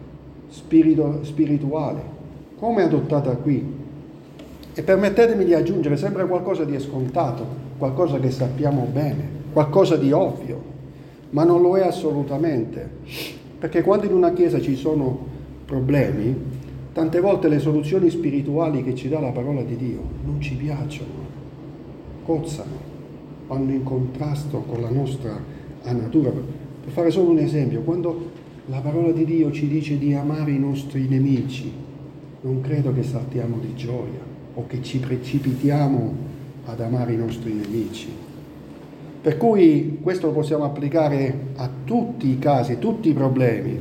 Speaker 1: spirituale, come adottata qui. E permettetemi di aggiungere sempre qualcosa di scontato, qualcosa che sappiamo bene, qualcosa di ovvio, ma non lo è assolutamente, perché quando in una chiesa ci sono problemi, tante volte le soluzioni spirituali che ci dà la parola di Dio non ci piacciono, cozzano, vanno in contrasto con la nostra natura. Per fare solo un esempio, quando la parola di Dio ci dice di amare i nostri nemici, non credo che saltiamo di gioia o che ci precipitiamo ad amare i nostri nemici. Per cui questo lo possiamo applicare a tutti i casi, tutti i problemi.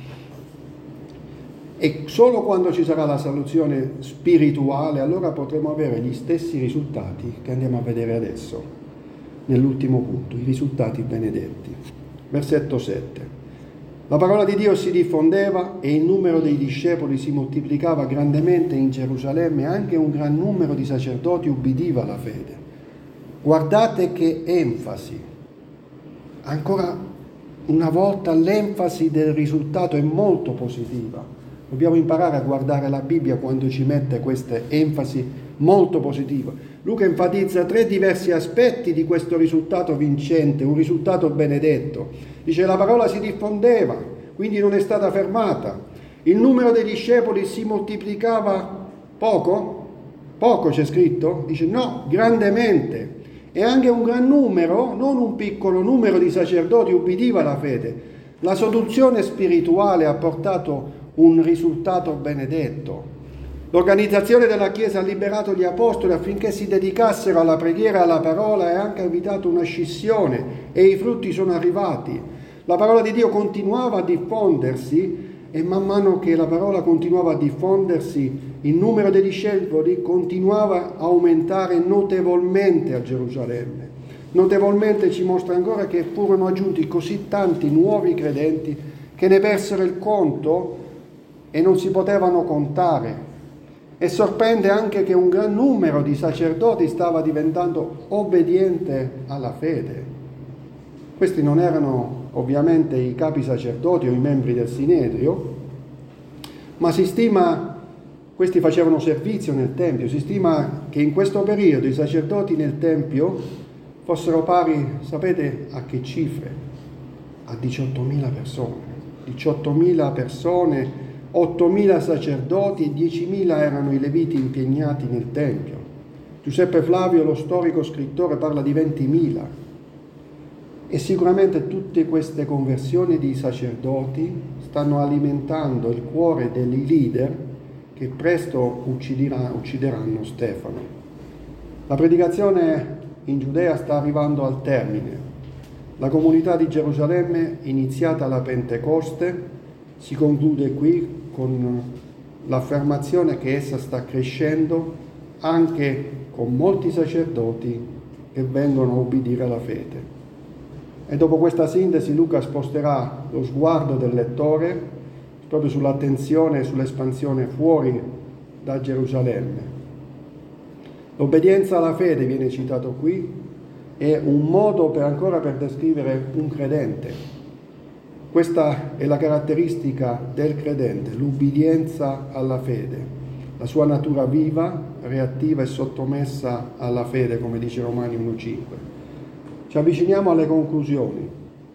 Speaker 1: E solo quando ci sarà la soluzione spirituale, allora potremo avere gli stessi risultati che andiamo a vedere adesso, nell'ultimo punto, i risultati benedetti. Versetto 7. La parola di Dio si diffondeva e il numero dei discepoli si moltiplicava grandemente in Gerusalemme, e anche un gran numero di sacerdoti ubbidiva alla fede. Guardate che enfasi, ancora una volta l'enfasi del risultato è molto positiva. Dobbiamo imparare a guardare la Bibbia quando ci mette queste enfasi molto positive. Luca enfatizza 3 diversi aspetti di questo risultato vincente, un risultato benedetto. Dice la parola si diffondeva, quindi non è stata fermata. Il numero dei discepoli si moltiplicava poco? Poco c'è scritto? Dice no, grandemente. E anche un gran numero, non un piccolo numero di sacerdoti ubbidiva alla fede. La soluzione spirituale ha portato un risultato benedetto. L'organizzazione della Chiesa ha liberato gli apostoli affinché si dedicassero alla preghiera e alla parola, e ha anche evitato una scissione, e i frutti sono arrivati. La parola di Dio continuava a diffondersi e man mano che la parola continuava a diffondersi, il numero dei discepoli continuava a aumentare notevolmente a Gerusalemme. Notevolmente ci mostra ancora che furono aggiunti così tanti nuovi credenti che ne persero il conto e non si potevano contare. E sorprende anche che un gran numero di sacerdoti stava diventando obbediente alla fede. Questi non erano ovviamente i capi sacerdoti o i membri del Sinedrio, ma si stima, questi facevano servizio nel Tempio, si stima che in questo periodo i sacerdoti nel Tempio fossero pari, sapete a che cifre? A 18.000 persone. 18.000 persone, 8.000 sacerdoti e 10.000 erano i leviti impegnati nel Tempio. Giuseppe Flavio, lo storico scrittore, parla di 20.000. E sicuramente tutte queste conversioni di sacerdoti stanno alimentando il cuore dei leader che presto uccideranno Stefano. La predicazione in Giudea sta arrivando al termine. La comunità di Gerusalemme, iniziata alla Pentecoste, si conclude qui con l'affermazione che essa sta crescendo anche con molti sacerdoti che vengono a obbedire alla fede. E dopo questa sintesi Luca sposterà lo sguardo del lettore proprio sull'attenzione e sull'espansione fuori da Gerusalemme. L'obbedienza alla fede viene citato qui, è un modo per descrivere un credente. Questa è la caratteristica del credente, l'ubbidienza alla fede, la sua natura viva, reattiva e sottomessa alla fede, come dice Romani 1,5. Ci avviciniamo alle conclusioni.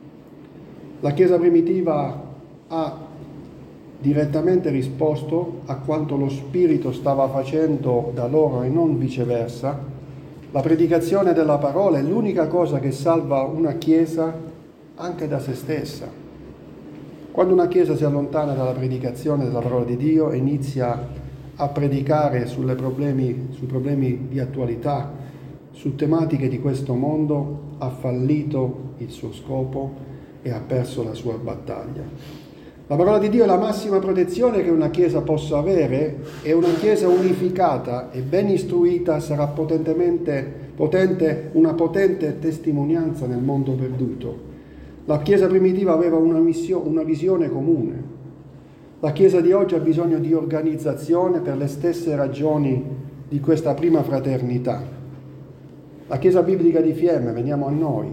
Speaker 1: La Chiesa primitiva ha direttamente risposto a quanto lo Spirito stava facendo da loro e non viceversa. La predicazione della parola è l'unica cosa che salva una Chiesa anche da se stessa. Quando una Chiesa si allontana dalla predicazione della parola di Dio e inizia a predicare sui problemi di attualità, su tematiche di questo mondo, ha fallito il suo scopo e ha perso la sua battaglia. La parola di Dio è la massima protezione che una Chiesa possa avere, e una Chiesa unificata e ben istruita sarà una potente testimonianza nel mondo perduto. La Chiesa primitiva aveva una visione comune. La Chiesa di oggi ha bisogno di organizzazione per le stesse ragioni di questa prima fraternità. La Chiesa biblica di Fiemme, veniamo a noi,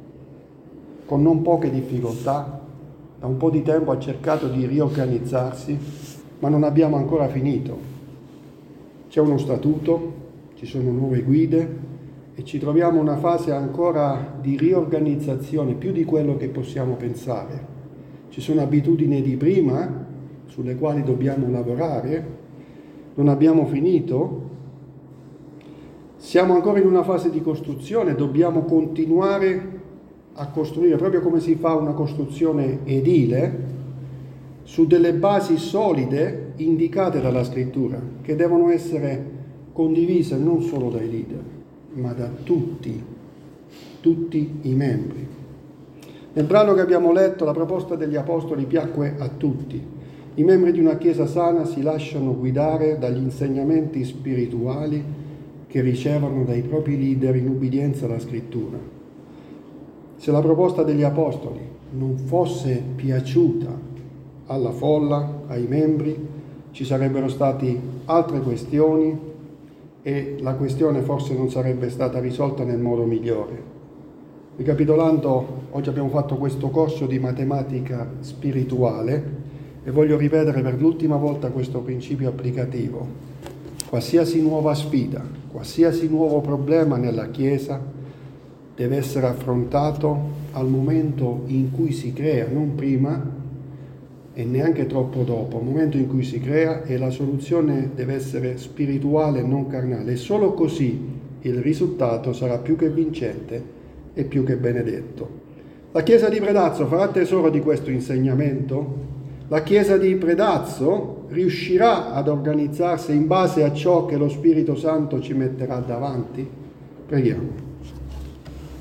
Speaker 1: con non poche difficoltà, da un po' di tempo ha cercato di riorganizzarsi, ma non abbiamo ancora finito. C'è uno statuto, ci sono nuove guide e ci troviamo in una fase ancora di riorganizzazione, più di quello che possiamo pensare. Ci sono abitudini di prima sulle quali dobbiamo lavorare, non abbiamo finito. Siamo ancora in una fase di costruzione, dobbiamo continuare a costruire, proprio come si fa una costruzione edile, su delle basi solide indicate dalla Scrittura, che devono essere condivise non solo dai leader, ma da tutti i membri. Nel brano che abbiamo letto, la proposta degli Apostoli piacque a tutti. I membri di una Chiesa sana si lasciano guidare dagli insegnamenti spirituali che ricevono dai propri leader in ubbidienza alla Scrittura. Se la proposta degli Apostoli non fosse piaciuta alla folla, ai membri, ci sarebbero state altre questioni e la questione forse non sarebbe stata risolta nel modo migliore. Ricapitolando, oggi abbiamo fatto questo corso di matematica spirituale e voglio ripetere per l'ultima volta questo principio applicativo. Qualsiasi nuova sfida, qualsiasi nuovo problema nella Chiesa deve essere affrontato al momento in cui si crea, non prima e neanche troppo dopo, al momento in cui si crea, e la soluzione deve essere spirituale e non carnale. E solo così il risultato sarà più che vincente e più che benedetto. La Chiesa di Predazzo farà tesoro di questo insegnamento? La Chiesa di Predazzo riuscirà ad organizzarsi in base a ciò che lo Spirito Santo ci metterà davanti? Preghiamo.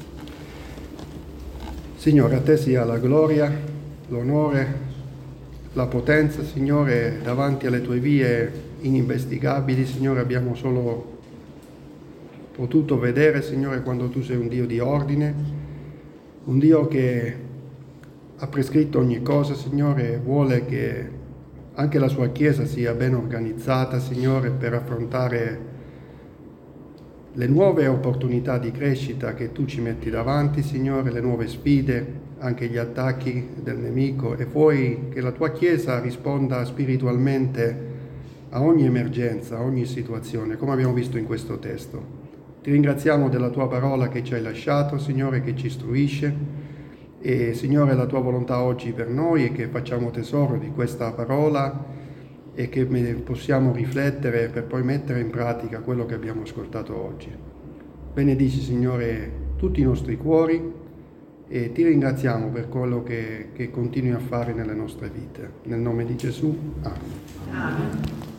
Speaker 1: Signore, a te sia la gloria, l'onore, la potenza, Signore, davanti alle tue vie ininvestigabili, Signore, abbiamo solo potuto vedere, Signore, quando tu sei un Dio di ordine, un Dio che ha prescritto ogni cosa, Signore, e vuole che anche la sua Chiesa sia ben organizzata, Signore, per affrontare le nuove opportunità di crescita che tu ci metti davanti, Signore, le nuove sfide, anche gli attacchi del nemico, e vuoi che la tua Chiesa risponda spiritualmente a ogni emergenza, a ogni situazione, come abbiamo visto in questo testo. Ti ringraziamo della tua parola che ci hai lasciato, Signore, che ci istruisce, e Signore, la tua volontà oggi per noi è che facciamo tesoro di questa parola e che possiamo riflettere per poi mettere in pratica quello che abbiamo ascoltato oggi. Benedici, Signore, tutti i nostri cuori e ti ringraziamo per quello che continui a fare nelle nostre vite. Nel nome di Gesù, amen.
Speaker 2: Amen.